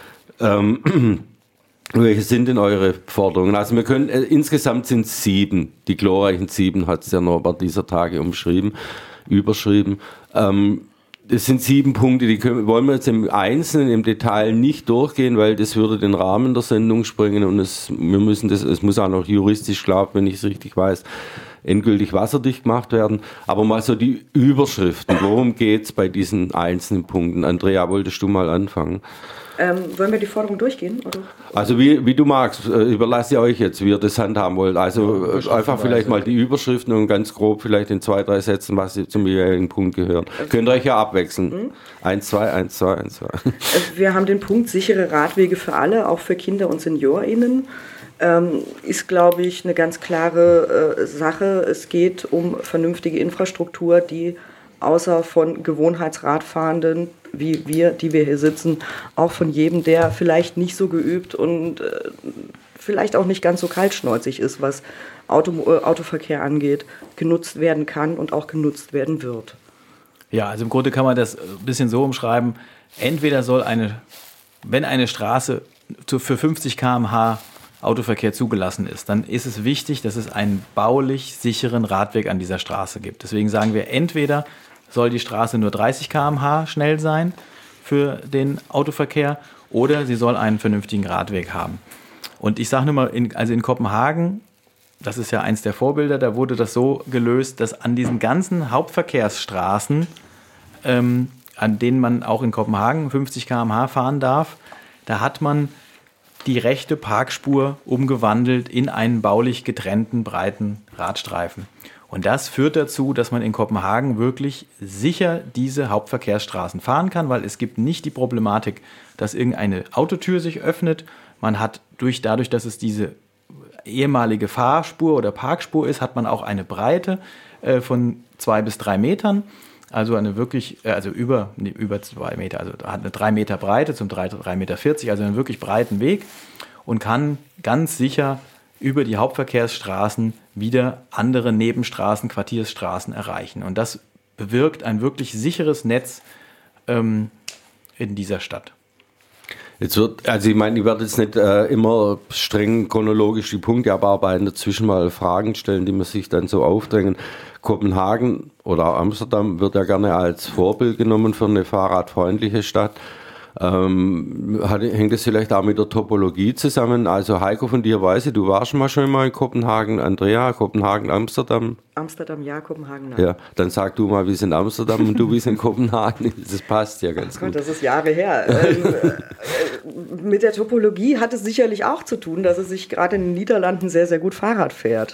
Welche sind denn eure Forderungen? Also wir können, insgesamt sind es 7, die glorreichen 7 hat es ja Norbert dieser Tage überschrieben. Das sind 7 Punkte, wollen wir jetzt im Einzelnen, im Detail nicht durchgehen, weil das würde den Rahmen der Sendung sprengen und es muss auch noch juristisch, klar, wenn ich es richtig weiß, endgültig wasserdicht gemacht werden. Aber mal so die Überschriften, worum geht es bei diesen einzelnen Punkten? Andrea, wolltest du mal anfangen? Wollen wir die Forderung durchgehen? Oder? Also wie du magst, überlasse ich euch jetzt, wie ihr das handhaben wollt. Also einfach vielleicht mal die Überschriften und ganz grob vielleicht in 2, 3 Sätzen, was zum jeweiligen Punkt gehört. Könnt ihr euch ja abwechseln. 1, 2, 1, 2, 1, 2. Wir haben den Punkt sichere Radwege für alle, auch für Kinder und SeniorInnen. Ist, glaube ich, eine ganz klare Sache. Es geht um vernünftige Infrastruktur, die außer von Gewohnheitsradfahrenden wie wir, die wir hier sitzen, auch von jedem, der vielleicht nicht so geübt und vielleicht auch nicht ganz so kaltschnäuzig ist, was Autoverkehr angeht, genutzt werden kann und auch genutzt werden wird. Ja, also im Grunde kann man das ein bisschen so umschreiben, entweder soll wenn eine Straße für 50 km/h Autoverkehr zugelassen ist, dann ist es wichtig, dass es einen baulich sicheren Radweg an dieser Straße gibt. Deswegen sagen wir, entweder soll die Straße nur 30 km/h schnell sein für den Autoverkehr oder sie soll einen vernünftigen Radweg haben. Und ich sage nur mal, in Kopenhagen, das ist ja eins der Vorbilder, da wurde das so gelöst, dass an diesen ganzen Hauptverkehrsstraßen, an denen man auch in Kopenhagen 50 km/h fahren darf, da hat man die rechte Parkspur umgewandelt in einen baulich getrennten, breiten Radstreifen. Und das führt dazu, dass man in Kopenhagen wirklich sicher diese Hauptverkehrsstraßen fahren kann, weil es gibt nicht die Problematik, dass irgendeine Autotür sich öffnet. Man hat dadurch, dass es diese ehemalige Fahrspur oder Parkspur ist, hat man auch eine Breite von 2 bis 3 Metern. Also über 2 Meter, also hat eine 3 Meter Breite zum 3,40 Meter, also einen wirklich breiten Weg und kann ganz sicher über die Hauptverkehrsstraßen wieder andere Nebenstraßen, Quartiersstraßen erreichen. Und das bewirkt ein wirklich sicheres Netz in dieser Stadt. Ich werde jetzt nicht immer streng chronologisch die Punkte abarbeiten, dazwischen mal Fragen stellen, die man sich dann so aufdrängen. Kopenhagen oder Amsterdam wird ja gerne als Vorbild genommen für eine fahrradfreundliche Stadt. Hängt das vielleicht auch mit der Topologie zusammen? Also Heiko, von dir weiß ich, du warst schon mal in Kopenhagen. Andrea, Kopenhagen, Amsterdam? Amsterdam ja, Kopenhagen nein. Ja, dann sag du mal, wie es in Amsterdam und du wie es in Kopenhagen. Das passt ja ganz gut. Das ist Jahre her. Mit der Topologie hat es sicherlich auch zu tun, dass es sich gerade in den Niederlanden sehr, sehr gut Fahrrad fährt.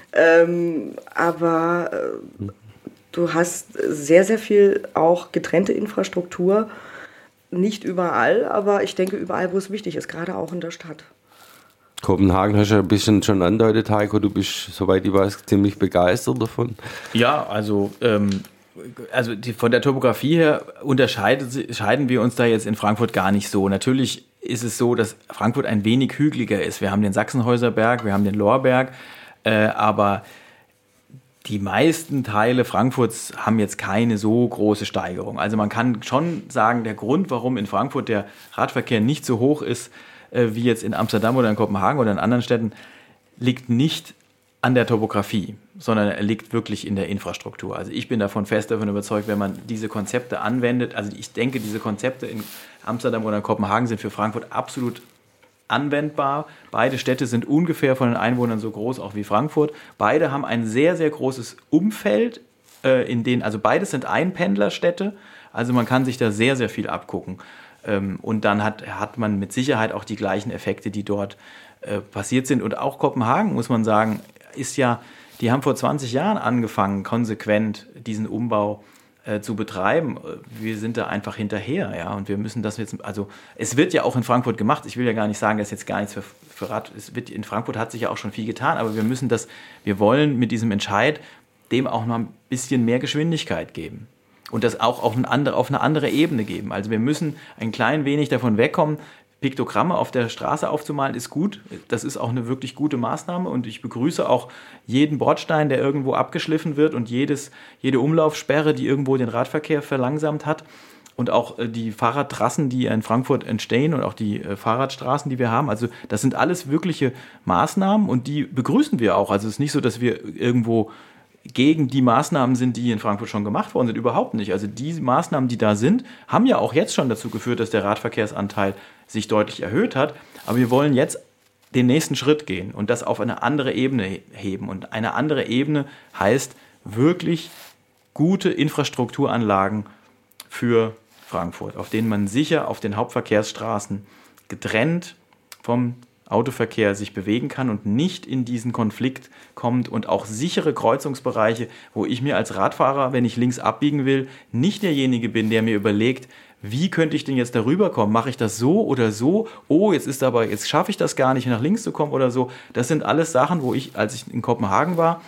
Aber du hast sehr, sehr viel auch getrennte Infrastruktur. Nicht überall, aber ich denke überall, wo es wichtig ist, gerade auch in der Stadt. Kopenhagen hast du ja ein bisschen schon andeutet, Heiko, du bist, soweit ich weiß, ziemlich begeistert davon. Ja, also von der Topografie her unterscheiden wir uns da jetzt in Frankfurt gar nicht so. Natürlich ist es so, dass Frankfurt ein wenig hügeliger ist. Wir haben den Sachsenhäuserberg, wir haben den Lorberg, aber die meisten Teile Frankfurts haben jetzt keine so große Steigerung. Also man kann schon sagen, der Grund, warum in Frankfurt der Radverkehr nicht so hoch ist, wie jetzt in Amsterdam oder in Kopenhagen oder in anderen Städten, liegt nicht an der Topografie, sondern er liegt wirklich in der Infrastruktur. Also ich bin fest davon überzeugt, wenn man diese Konzepte anwendet, also ich denke, diese Konzepte in Amsterdam oder in Kopenhagen sind für Frankfurt absolut anwendbar. Beide Städte sind ungefähr von den Einwohnern so groß auch wie Frankfurt. Beide haben ein sehr, sehr großes Umfeld, also beides sind Einpendlerstädte, also man kann sich da sehr, sehr viel abgucken. Und dann hat man mit Sicherheit auch die gleichen Effekte, die dort passiert sind. Und auch Kopenhagen, muss man sagen, die haben vor 20 Jahren angefangen, konsequent diesen Umbau zu betreiben. Wir sind da einfach hinterher, ja, und wir müssen das jetzt, also es wird ja auch in Frankfurt gemacht, ich will ja gar nicht sagen, dass jetzt gar nichts für Rad, in Frankfurt hat sich ja auch schon viel getan, aber wir wollen mit diesem Entscheid dem auch noch ein bisschen mehr Geschwindigkeit geben und das auch auf eine andere Ebene geben. Also wir müssen ein klein wenig davon wegkommen, Piktogramme auf der Straße aufzumalen ist gut. Das ist auch eine wirklich gute Maßnahme und ich begrüße auch jeden Bordstein, der irgendwo abgeschliffen wird und jede Umlaufsperre, die irgendwo den Radverkehr verlangsamt hat und auch die Fahrradtrassen, die in Frankfurt entstehen und auch die Fahrradstraßen, die wir haben. Also das sind alles wirkliche Maßnahmen und die begrüßen wir auch. Also es ist nicht so, dass wir irgendwo gegen die Maßnahmen sind, die in Frankfurt schon gemacht worden sind. Überhaupt nicht. Also die Maßnahmen, die da sind, haben ja auch jetzt schon dazu geführt, dass der Radverkehrsanteil sich deutlich erhöht hat. Aber wir wollen jetzt den nächsten Schritt gehen und das auf eine andere Ebene heben. Und eine andere Ebene heißt wirklich gute Infrastrukturanlagen für Frankfurt, auf denen man sicher auf den Hauptverkehrsstraßen getrennt vom Autoverkehr sich bewegen kann und nicht in diesen Konflikt kommt und auch sichere Kreuzungsbereiche, wo ich mir als Radfahrer, wenn ich links abbiegen will, nicht derjenige bin, der mir überlegt, wie könnte ich denn jetzt darüber kommen? Mache ich das so oder so? Oh, jetzt schaffe ich das gar nicht, nach links zu kommen oder so. Das sind alles Sachen, wo ich, als ich in Kopenhagen war,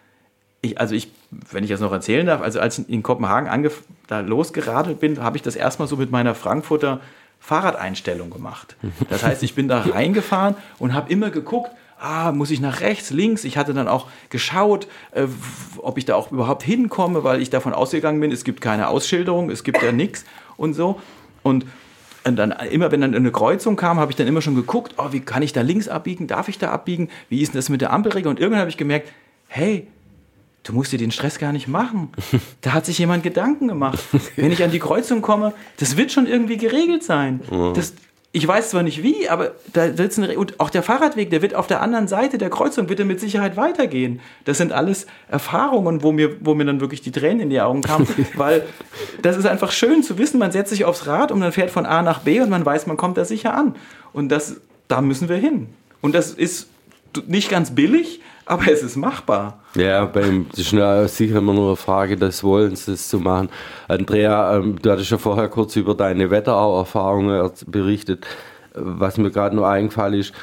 wenn ich das noch erzählen darf, also als ich in Kopenhagen da losgeradelt bin, habe ich das erstmal so mit meiner Frankfurter Fahrradeinstellung gemacht. Das heißt, ich bin da reingefahren und habe immer geguckt, muss ich nach rechts, links? Ich hatte dann auch geschaut, ob ich da auch überhaupt hinkomme, weil ich davon ausgegangen bin, es gibt keine Ausschilderung, es gibt ja nichts und so. Und dann immer, wenn dann eine Kreuzung kam, habe ich dann immer schon geguckt, wie kann ich da links abbiegen? Darf ich da abbiegen? Wie ist denn das mit der Ampelregel? Und irgendwann habe ich gemerkt, hey, du musst dir den Stress gar nicht machen. Da hat sich jemand Gedanken gemacht. Wenn ich an die Kreuzung komme, das wird schon irgendwie geregelt sein. Ich weiß zwar nicht wie, aber da wird's und auch der Fahrradweg, der wird auf der anderen Seite der Kreuzung wird mit Sicherheit weitergehen. Das sind alles Erfahrungen, wo mir dann wirklich die Tränen in die Augen kamen, weil das ist einfach schön zu wissen, man setzt sich aufs Rad und man fährt von A nach B und man weiß, man kommt da sicher an. Und da müssen wir hin. Und das ist nicht ganz billig, aber es ist machbar. Ja, das ist sicher immer nur eine Frage des Wollens, das zu machen. Andrea, du hattest ja vorher kurz über deine Wetterau-Erfahrungen berichtet. Was mir gerade noch eingefallen ist,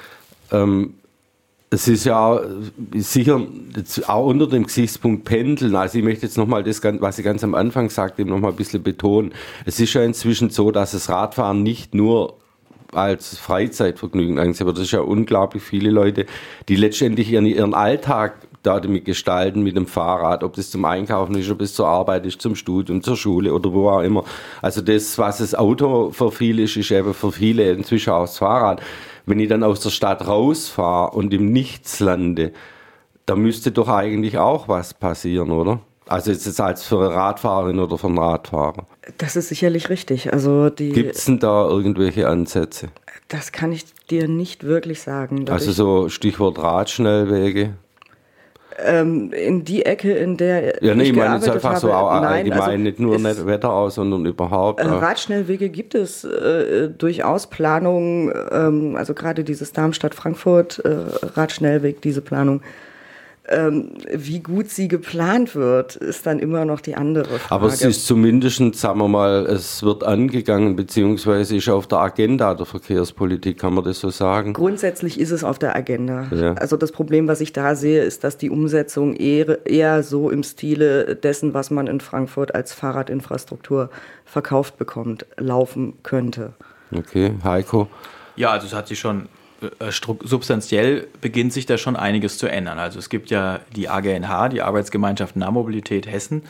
es ist ja sicher auch unter dem Gesichtspunkt Pendeln. Also ich möchte jetzt nochmal das, was ich ganz am Anfang sagte, nochmal ein bisschen betonen. Es ist ja inzwischen so, dass das Radfahren nicht nur als Freizeitvergnügen eigentlich, aber das ist ja unglaublich viele Leute, die letztendlich ihren Alltag damit gestalten mit dem Fahrrad, ob das zum Einkaufen ist, ob es zur Arbeit ist, zum Studium, zur Schule oder wo auch immer. Also das, was das Auto für viele ist eben für viele inzwischen auch das Fahrrad. Wenn ich dann aus der Stadt rausfahre und im Nichts lande, da müsste doch eigentlich auch was passieren, oder? Also jetzt als für eine Radfahrerin oder für einen Radfahrer. Das ist sicherlich richtig. Also gibt es denn da irgendwelche Ansätze? Das kann ich dir nicht wirklich sagen. Also so Stichwort Radschnellwege? In die Ecke, in der ich meine jetzt einfach so auch allgemein, nicht nur Wetterau, sondern überhaupt. Radschnellwege gibt es durchaus Planungen, also gerade dieses Darmstadt-Frankfurt Radschnellweg, diese Planung. Wie gut sie geplant wird, ist dann immer noch die andere Frage. Aber es ist zumindest, sagen wir mal, es wird angegangen, beziehungsweise ist auf der Agenda der Verkehrspolitik, kann man das so sagen? Grundsätzlich ist es auf der Agenda. Ja. Also das Problem, was ich da sehe, ist, dass die Umsetzung eher so im Stile dessen, was man in Frankfurt als Fahrradinfrastruktur verkauft bekommt, laufen könnte. Okay, Heiko? Ja, also es hat sich schon substanziell beginnt sich da schon einiges zu ändern. Also es gibt ja die AGNH, die Arbeitsgemeinschaft Nahmobilität Hessen,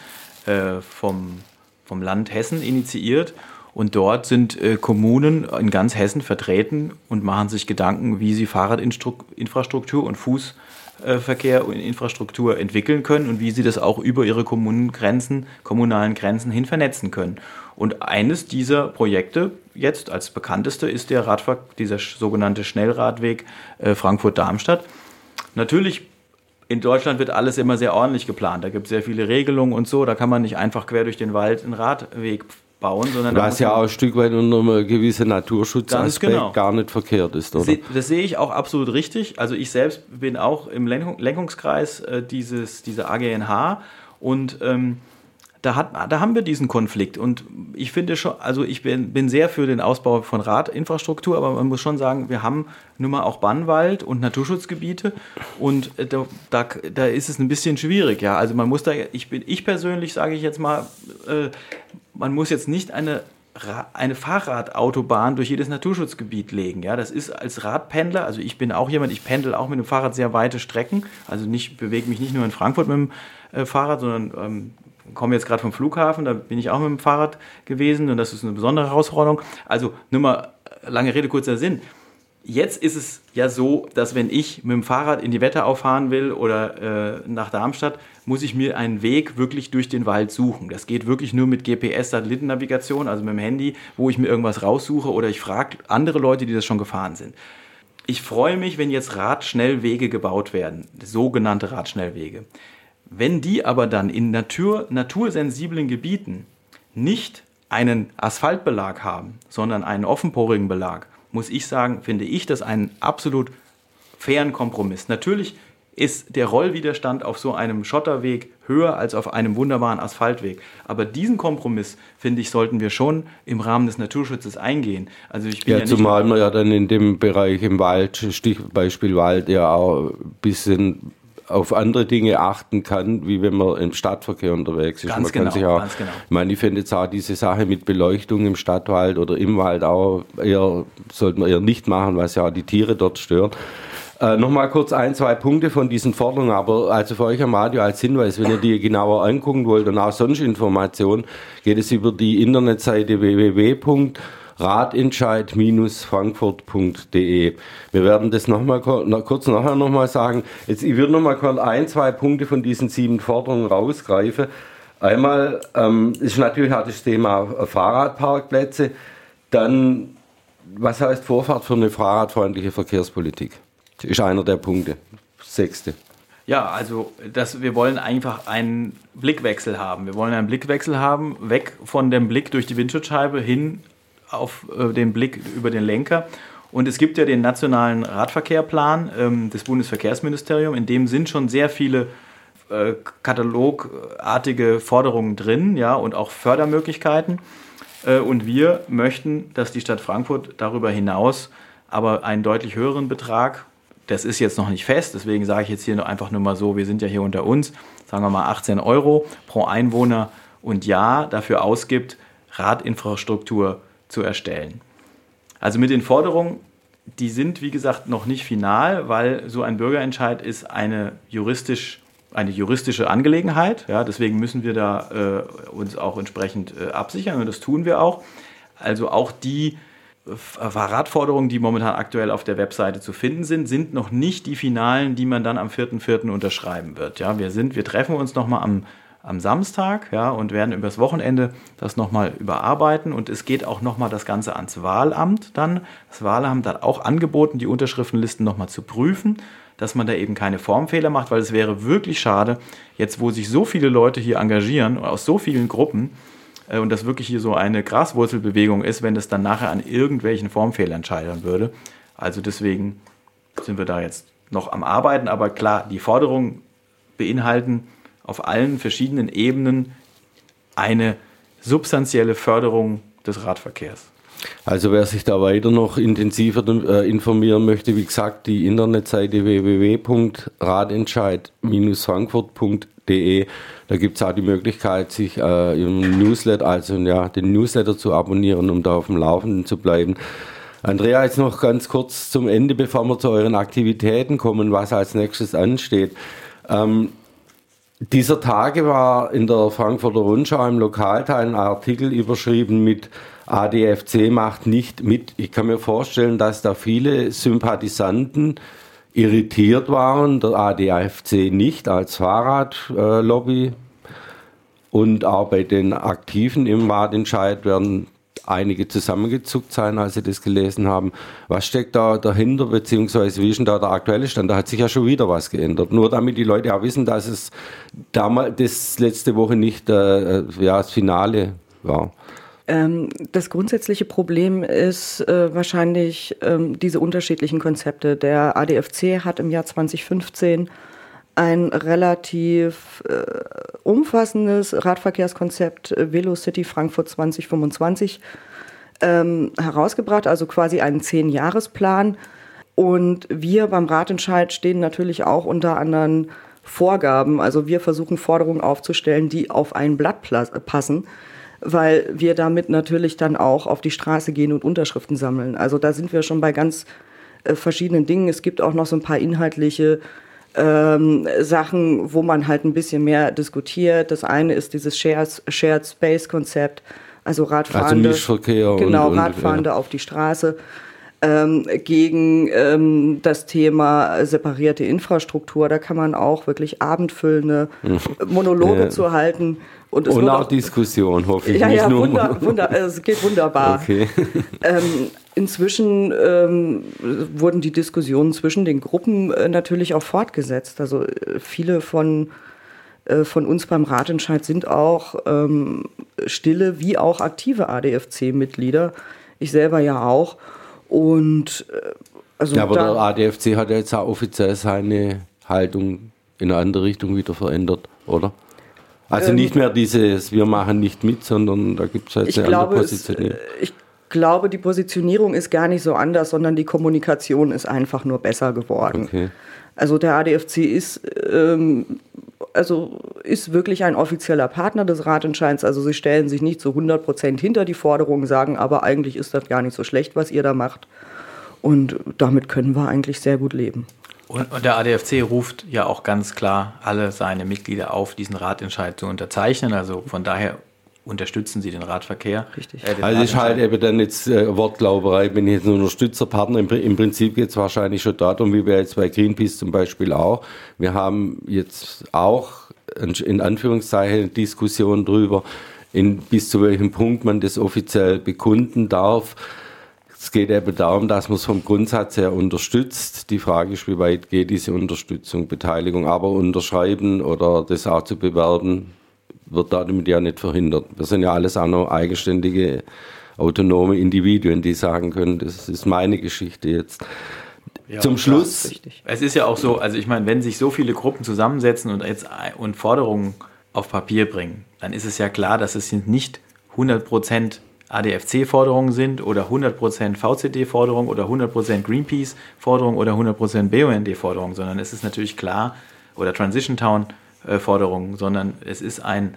vom Land Hessen initiiert. Und dort sind Kommunen in ganz Hessen vertreten und machen sich Gedanken, wie sie Fahrradinfrastruktur und Fußverkehr und Infrastruktur entwickeln können und wie sie das auch über ihre kommunalen Grenzen hin vernetzen können. Und eines dieser Projekte, jetzt als bekannteste, ist dieser sogenannte Schnellradweg Frankfurt-Darmstadt. Natürlich, in Deutschland wird alles immer sehr ordentlich geplant. Da gibt es sehr viele Regelungen und so. Da kann man nicht einfach quer durch den Wald einen Radweg bauen. Sondern was ja auch ein Stück weit unter einem gewissen Naturschutzaspekt gar nicht verkehrt ist, oder? Das sehe ich auch absolut richtig. Also ich selbst bin auch im Lenkungskreis dieser AGNH und da haben wir diesen Konflikt und ich finde schon, also ich bin sehr für den Ausbau von Radinfrastruktur, aber man muss schon sagen, wir haben nun mal auch Bannwald und Naturschutzgebiete und da ist es ein bisschen schwierig, ja. Also man muss ich persönlich sage ich jetzt mal, man muss jetzt nicht eine Fahrradautobahn durch jedes Naturschutzgebiet legen, ja. Das ist als Radpendler, also ich bin auch jemand, ich pendel auch mit dem Fahrrad sehr weite Strecken, also bewege mich nicht nur in Frankfurt mit dem Fahrrad, sondern komme jetzt gerade vom Flughafen, da bin ich auch mit dem Fahrrad gewesen und das ist eine besondere Herausforderung. Also nur mal lange Rede, kurzer Sinn. Jetzt ist es ja so, dass wenn ich mit dem Fahrrad in die Wetterau fahren will oder nach Darmstadt, muss ich mir einen Weg wirklich durch den Wald suchen. Das geht wirklich nur mit GPS-Satellitennavigation, also mit dem Handy, wo ich mir irgendwas raussuche oder ich frage andere Leute, die das schon gefahren sind. Ich freue mich, wenn jetzt Radschnellwege gebaut werden, sogenannte Radschnellwege. Wenn die aber dann in natursensiblen Gebieten nicht einen Asphaltbelag haben, sondern einen offenporigen Belag, muss ich sagen, finde ich das einen absolut fairen Kompromiss. Natürlich ist der Rollwiderstand auf so einem Schotterweg höher als auf einem wunderbaren Asphaltweg. Aber diesen Kompromiss, finde ich, sollten wir schon im Rahmen des Naturschutzes eingehen. Also ich bin zumal man ja dann in dem Bereich im Wald, Stichbeispiel Wald, ja auch ein bisschen auf andere Dinge achten kann, wie wenn man im Stadtverkehr unterwegs ist. Ganz man kann sich auch, ganz genau. Ich meine, ich finde jetzt auch diese Sache mit Beleuchtung im Stadtwald oder im Wald auch sollte man eher nicht machen, was ja auch die Tiere dort stört. Nochmal kurz 1-2 Punkte von diesen Forderungen, aber also für euch am Radio als Hinweis, wenn ihr die genauer angucken wollt und auch sonst Informationen, geht es über die Internetseite www.radentscheid-frankfurt.de. Wir werden das kurz nachher nochmal sagen. Jetzt, ich würde nochmal kurz 1-2 Punkte von diesen 7 Forderungen rausgreifen. Einmal ist natürlich auch das Thema Fahrradparkplätze. Dann, was heißt Vorfahrt für eine fahrradfreundliche Verkehrspolitik? Das ist einer der Punkte. 6. Ja, also wir wollen einfach einen Blickwechsel haben. Wir wollen einen Blickwechsel haben, weg von dem Blick durch die Windschutzscheibe hin auf den Blick über den Lenker. Und es gibt ja den nationalen Radverkehrplan des Bundesverkehrsministeriums, in dem sind schon sehr viele katalogartige Forderungen drin, ja, und auch Fördermöglichkeiten. Und wir möchten, dass die Stadt Frankfurt darüber hinaus aber einen deutlich höheren Betrag, das ist jetzt noch nicht fest, deswegen sage ich jetzt hier einfach nur mal so, wir sind ja hier unter uns, sagen wir mal 18 € pro Einwohner und Jahr dafür ausgibt, Radinfrastruktur zu erstellen. Also mit den Forderungen, die sind wie gesagt noch nicht final, weil so ein Bürgerentscheid ist eine juristische Angelegenheit. Ja, deswegen müssen wir da uns auch entsprechend absichern und das tun wir auch. Also auch die Radforderungen, die momentan aktuell auf der Webseite zu finden sind noch nicht die finalen, die man dann am 4.4. unterschreiben wird. Ja, wir treffen uns nochmal am Samstag, ja, und werden übers Wochenende das nochmal überarbeiten und es geht auch nochmal das Ganze ans Wahlamt dann. Das Wahlamt hat auch angeboten, die Unterschriftenlisten nochmal zu prüfen, dass man da eben keine Formfehler macht, weil es wäre wirklich schade, jetzt wo sich so viele Leute hier engagieren, aus so vielen Gruppen, und das wirklich hier so eine Graswurzelbewegung ist, wenn das dann nachher an irgendwelchen Formfehlern scheitern würde. Also deswegen sind wir da jetzt noch am Arbeiten, aber klar, die Forderungen beinhalten auf allen verschiedenen Ebenen eine substanzielle Förderung des Radverkehrs. Also wer sich da weiter noch intensiver informieren möchte, wie gesagt, die Internetseite www.radentscheid-frankfurt.de. Da gibt es auch die Möglichkeit, sich im Newsletter, den Newsletter zu abonnieren, um da auf dem Laufenden zu bleiben. Andrea, jetzt noch ganz kurz zum Ende, bevor wir zu euren Aktivitäten kommen, was als nächstes ansteht. Dieser Tage war in der Frankfurter Rundschau im Lokalteil ein Artikel überschrieben mit ADFC macht nicht mit. Ich kann mir vorstellen, dass da viele Sympathisanten irritiert waren, der ADFC nicht als Fahrradlobby und auch bei den Aktiven im Radentscheid werden einige zusammengezuckt sein, als sie das gelesen haben. Was steckt da dahinter, beziehungsweise wie ist denn da der aktuelle Stand? Da hat sich ja schon wieder was geändert. Nur damit die Leute auch wissen, dass es damals, das letzte Woche nicht das Finale war. Das grundsätzliche Problem ist wahrscheinlich diese unterschiedlichen Konzepte. Der ADFC hat im Jahr 2015 ein relativ umfassendes Radverkehrskonzept VeloCity Frankfurt 2025 herausgebracht, also quasi einen 10-Jahres-Plan. Und wir beim Radentscheid stehen natürlich auch unter anderen Vorgaben. Also wir versuchen Forderungen aufzustellen, die auf ein Blatt passen, weil wir damit natürlich dann auch auf die Straße gehen und Unterschriften sammeln. Also da sind wir schon bei ganz verschiedenen Dingen. Es gibt auch noch so ein paar inhaltliche Sachen, wo man halt ein bisschen mehr diskutiert. Das eine ist dieses Shared Space Konzept, also Radfahrende, also Mischverkehr Radfahrende auf die Straße. gegen das Thema separierte Infrastruktur. Da kann man auch wirklich abendfüllende Monologe zu halten. Und auch Diskussion, hoffe ich. Ja, es geht wunderbar. Okay. Inzwischen wurden die Diskussionen zwischen den Gruppen natürlich auch fortgesetzt. Also viele von uns beim Ratentscheid sind auch stille wie auch aktive ADFC-Mitglieder. Ich selber ja auch. Und also ja, aber der ADFC hat ja jetzt auch offiziell seine Haltung in eine andere Richtung wieder verändert, oder? Also nicht mehr dieses, wir machen nicht mit, sondern da gibt es jetzt eine andere Positionierung. Ich glaube, die Positionierung ist gar nicht so anders, sondern die Kommunikation ist einfach nur besser geworden. Okay. Also der ADFC ist wirklich ein offizieller Partner des Ratentscheids. Also sie stellen sich nicht zu 100% hinter die Forderungen, sagen, aber eigentlich ist das gar nicht so schlecht, was ihr da macht. Und damit können wir eigentlich sehr gut leben. Und der ADFC ruft ja auch ganz klar alle seine Mitglieder auf, diesen Ratentscheid zu unterzeichnen. Also von daher unterstützen sie den Radverkehr. Richtig. Also ist halt eben dann jetzt Wortglauberei, wenn ich jetzt einen Unterstützerpartner, im Prinzip geht es wahrscheinlich schon darum, wie wir jetzt bei Greenpeace zum Beispiel auch. Wir haben jetzt auch in Anführungszeichen Diskussion drüber, bis zu welchem Punkt man das offiziell bekunden darf. Es geht eben darum, dass man es vom Grundsatz her unterstützt. Die Frage ist, wie weit geht diese Unterstützung, Beteiligung, aber unterschreiben oder das auch zu bewerben, wird damit ja nicht verhindert. Wir sind ja alles auch noch eigenständige, autonome Individuen, die sagen können, das ist meine Geschichte jetzt. Ja, zum Schluss. Es ist ja auch so, also ich meine, wenn sich so viele Gruppen zusammensetzen und Forderungen auf Papier bringen, dann ist es ja klar, dass es nicht 100% ADFC-Forderungen sind oder 100% VCD-Forderungen oder 100% Greenpeace-Forderungen oder 100% BUND-Forderungen, sondern es ist natürlich klar, oder Transition Town-Forderungen, sondern es ist ein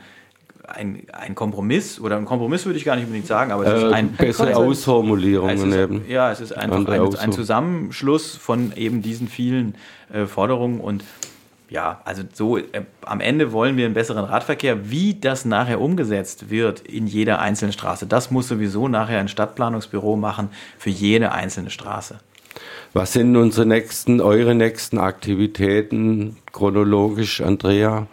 Kompromiss, oder ein Kompromiss würde ich gar nicht unbedingt sagen, aber es ist ein... Bessere Ausformulierungen eben. Ja, es ist einfach ein Zusammenschluss von eben diesen vielen Forderungen und ja, also so am Ende wollen wir einen besseren Radverkehr. Wie das nachher umgesetzt wird in jeder einzelnen Straße, das muss sowieso nachher ein Stadtplanungsbüro machen für jede einzelne Straße. Was sind eure nächsten Aktivitäten chronologisch, Andrea?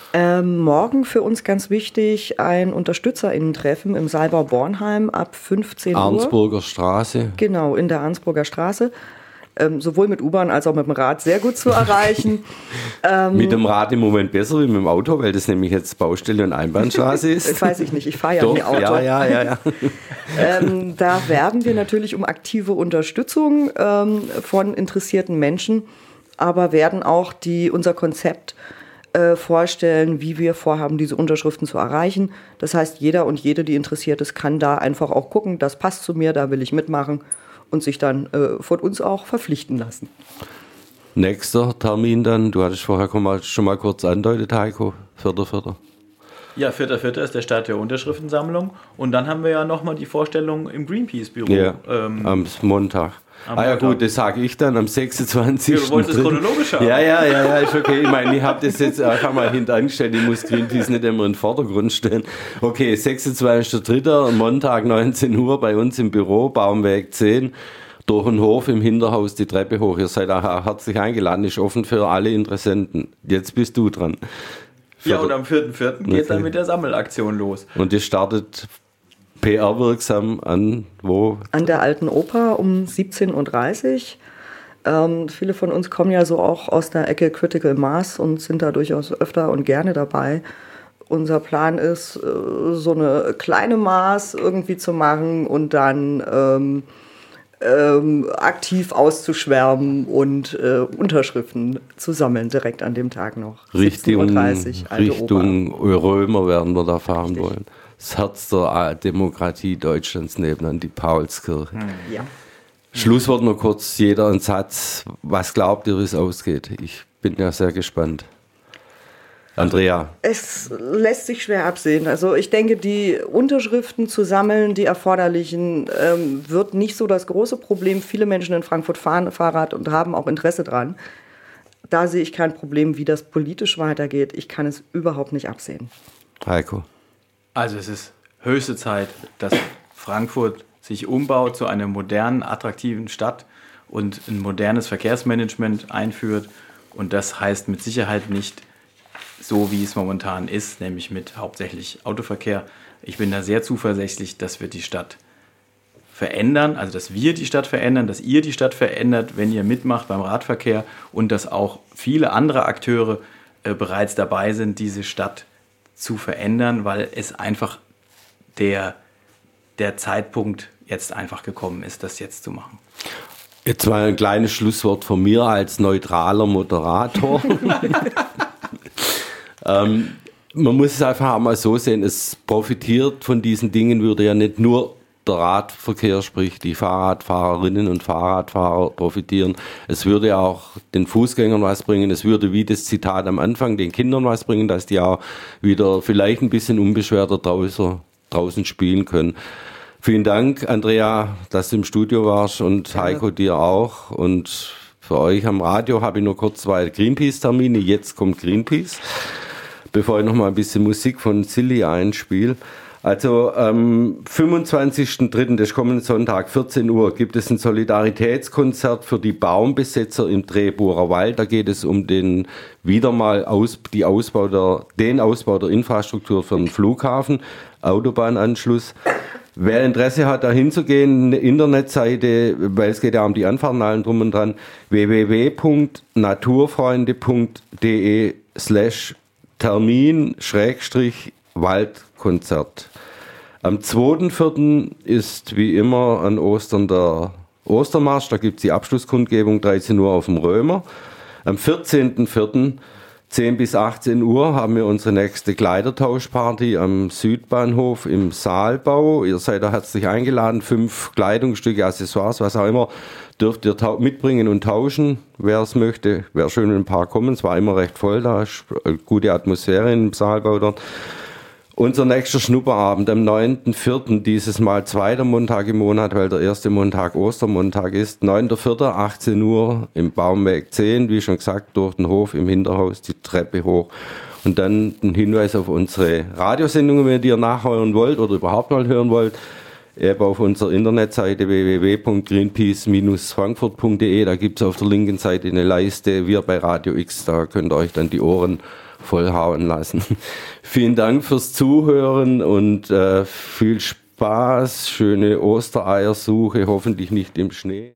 Morgen für uns ganz wichtig ein UnterstützerInnen-Treffen im Saalbau Bornheim ab 15 Uhr. Arnsburger Straße. Genau, in der Arnsburger Straße. Sowohl mit U-Bahn als auch mit dem Rad sehr gut zu erreichen. Mit dem Rad im Moment besser wie mit dem Auto, weil das nämlich jetzt Baustelle und Einbahnstraße ist. Das weiß ich nicht, ich fahre ja nie Auto. Ja. Da werben wir natürlich um aktive Unterstützung von interessierten Menschen, aber werden auch unser Konzept vorstellen, wie wir vorhaben, diese Unterschriften zu erreichen. Das heißt, jeder und jede, die interessiert ist, kann da einfach auch gucken, das passt zu mir, da will ich mitmachen. Und sich dann von uns auch verpflichten lassen. Nächster Termin dann, du hattest vorher schon mal kurz andeutet, Heiko, 4.4. Ja, 4.4. ist der Start der Unterschriftensammlung und dann haben wir ja nochmal die Vorstellung im Greenpeace-Büro. Ja, am Montag. Ja gut, das sage ich dann am 26. Ja, du wolltest es chronologisch haben. Ja, ist okay. Ich meine, ich habe das jetzt einfach mal hintangestellt. Ich muss Greenpeace nicht immer in den Vordergrund stellen. Okay, 26.3. Montag 19 Uhr bei uns im Büro, Baumweg 10, durch den Hof im Hinterhaus die Treppe hoch. Ihr seid auch herzlich eingeladen, ist offen für alle Interessenten. Jetzt bist du dran. Ja, und am 4.4. geht dann mit der Sammelaktion los. Und die startet PR-wirksam an wo? An der Alten Oper um 17.30 Uhr. Viele von uns kommen ja so auch aus der Ecke Critical Mass und sind da durchaus öfter und gerne dabei. Unser Plan ist, so eine kleine Maß irgendwie zu machen und dann aktiv auszuschwärmen und Unterschriften zu sammeln, direkt an dem Tag noch. Richtung Römer werden wir da fahren wollen. Das Herz der Demokratie Deutschlands nebenan, die Paulskirche. Ja. Schlusswort noch kurz, jeder ein Satz. Was glaubt ihr, wie es ausgeht? Ich bin ja sehr gespannt. Andrea? Es lässt sich schwer absehen. Also ich denke, die Unterschriften zu sammeln, die erforderlichen, wird nicht so das große Problem. Viele Menschen in Frankfurt fahren Fahrrad und haben auch Interesse dran. Da sehe ich kein Problem, wie das politisch weitergeht. Ich kann es überhaupt nicht absehen. Heiko? Also es ist höchste Zeit, dass Frankfurt sich umbaut zu einer modernen, attraktiven Stadt und ein modernes Verkehrsmanagement einführt. Und das heißt mit Sicherheit nicht so, wie es momentan ist, nämlich mit hauptsächlich Autoverkehr. Ich bin da sehr zuversichtlich, dass wir die Stadt verändern, also dass wir die Stadt verändern, dass ihr die Stadt verändert, wenn ihr mitmacht beim Radverkehr und dass auch viele andere Akteure bereits dabei sind, diese Stadt zu verändern, weil es einfach der Zeitpunkt jetzt einfach gekommen ist, das jetzt zu machen. Jetzt mal ein kleines Schlusswort von mir als neutraler Moderator. Man muss es einfach mal so sehen, es profitiert von diesen Dingen, würde ja nicht nur der Radverkehr, sprich die Fahrradfahrerinnen und Fahrradfahrer profitieren. Es würde auch den Fußgängern was bringen. Es würde, wie das Zitat am Anfang, den Kindern was bringen, dass die auch wieder vielleicht ein bisschen unbeschwerter draußen spielen können. Vielen Dank, Andrea, dass du im Studio warst und Heiko, dir auch. Und für euch am Radio habe ich nur kurz 2 Greenpeace-Termine. Jetzt kommt Greenpeace, bevor ich noch mal ein bisschen Musik von Silly einspiele. Also am 25.03., das ist kommenden Sonntag, 14 Uhr, gibt es ein Solidaritätskonzert für die Baumbesetzer im Drehburer Wald. Da geht es um den Ausbau der Infrastruktur für den Flughafen, Autobahnanschluss. Wer Interesse hat, da hinzugehen, eine Internetseite, weil es geht ja um die Anfahrten allen drum und dran, www.naturfreunde.de/Termin/Waldkonzert. Am 2.4. ist wie immer an Ostern der Ostermarsch, da gibt es die Abschlusskundgebung, 13 Uhr auf dem Römer. Am 14.4. 10 bis 18 Uhr haben wir unsere nächste Kleidertauschparty am Südbahnhof im Saalbau. Ihr seid da herzlich eingeladen. 5 Kleidungsstücke, Accessoires, was auch immer, dürft ihr mitbringen und tauschen. Wer es möchte, wäre schön, wenn ein paar kommen. Es war immer recht voll da, ist eine gute Atmosphäre im Saalbau dort. Unser nächster Schnupperabend am 9.4., dieses Mal 2. Montag im Monat, weil der erste Montag Ostermontag ist. 9.4., 18 Uhr im Baumweg 10, wie schon gesagt, durch den Hof im Hinterhaus, die Treppe hoch. Und dann ein Hinweis auf unsere Radiosendungen, wenn ihr nachhören wollt oder überhaupt mal hören wollt, eben auf unserer Internetseite www.greenpeace-frankfurt.de. Da gibt es auf der linken Seite eine Leiste, wir bei Radio X, da könnt ihr euch dann die Ohren vollhauen lassen. Vielen Dank fürs Zuhören und viel Spaß, schöne Ostereiersuche, hoffentlich nicht im Schnee.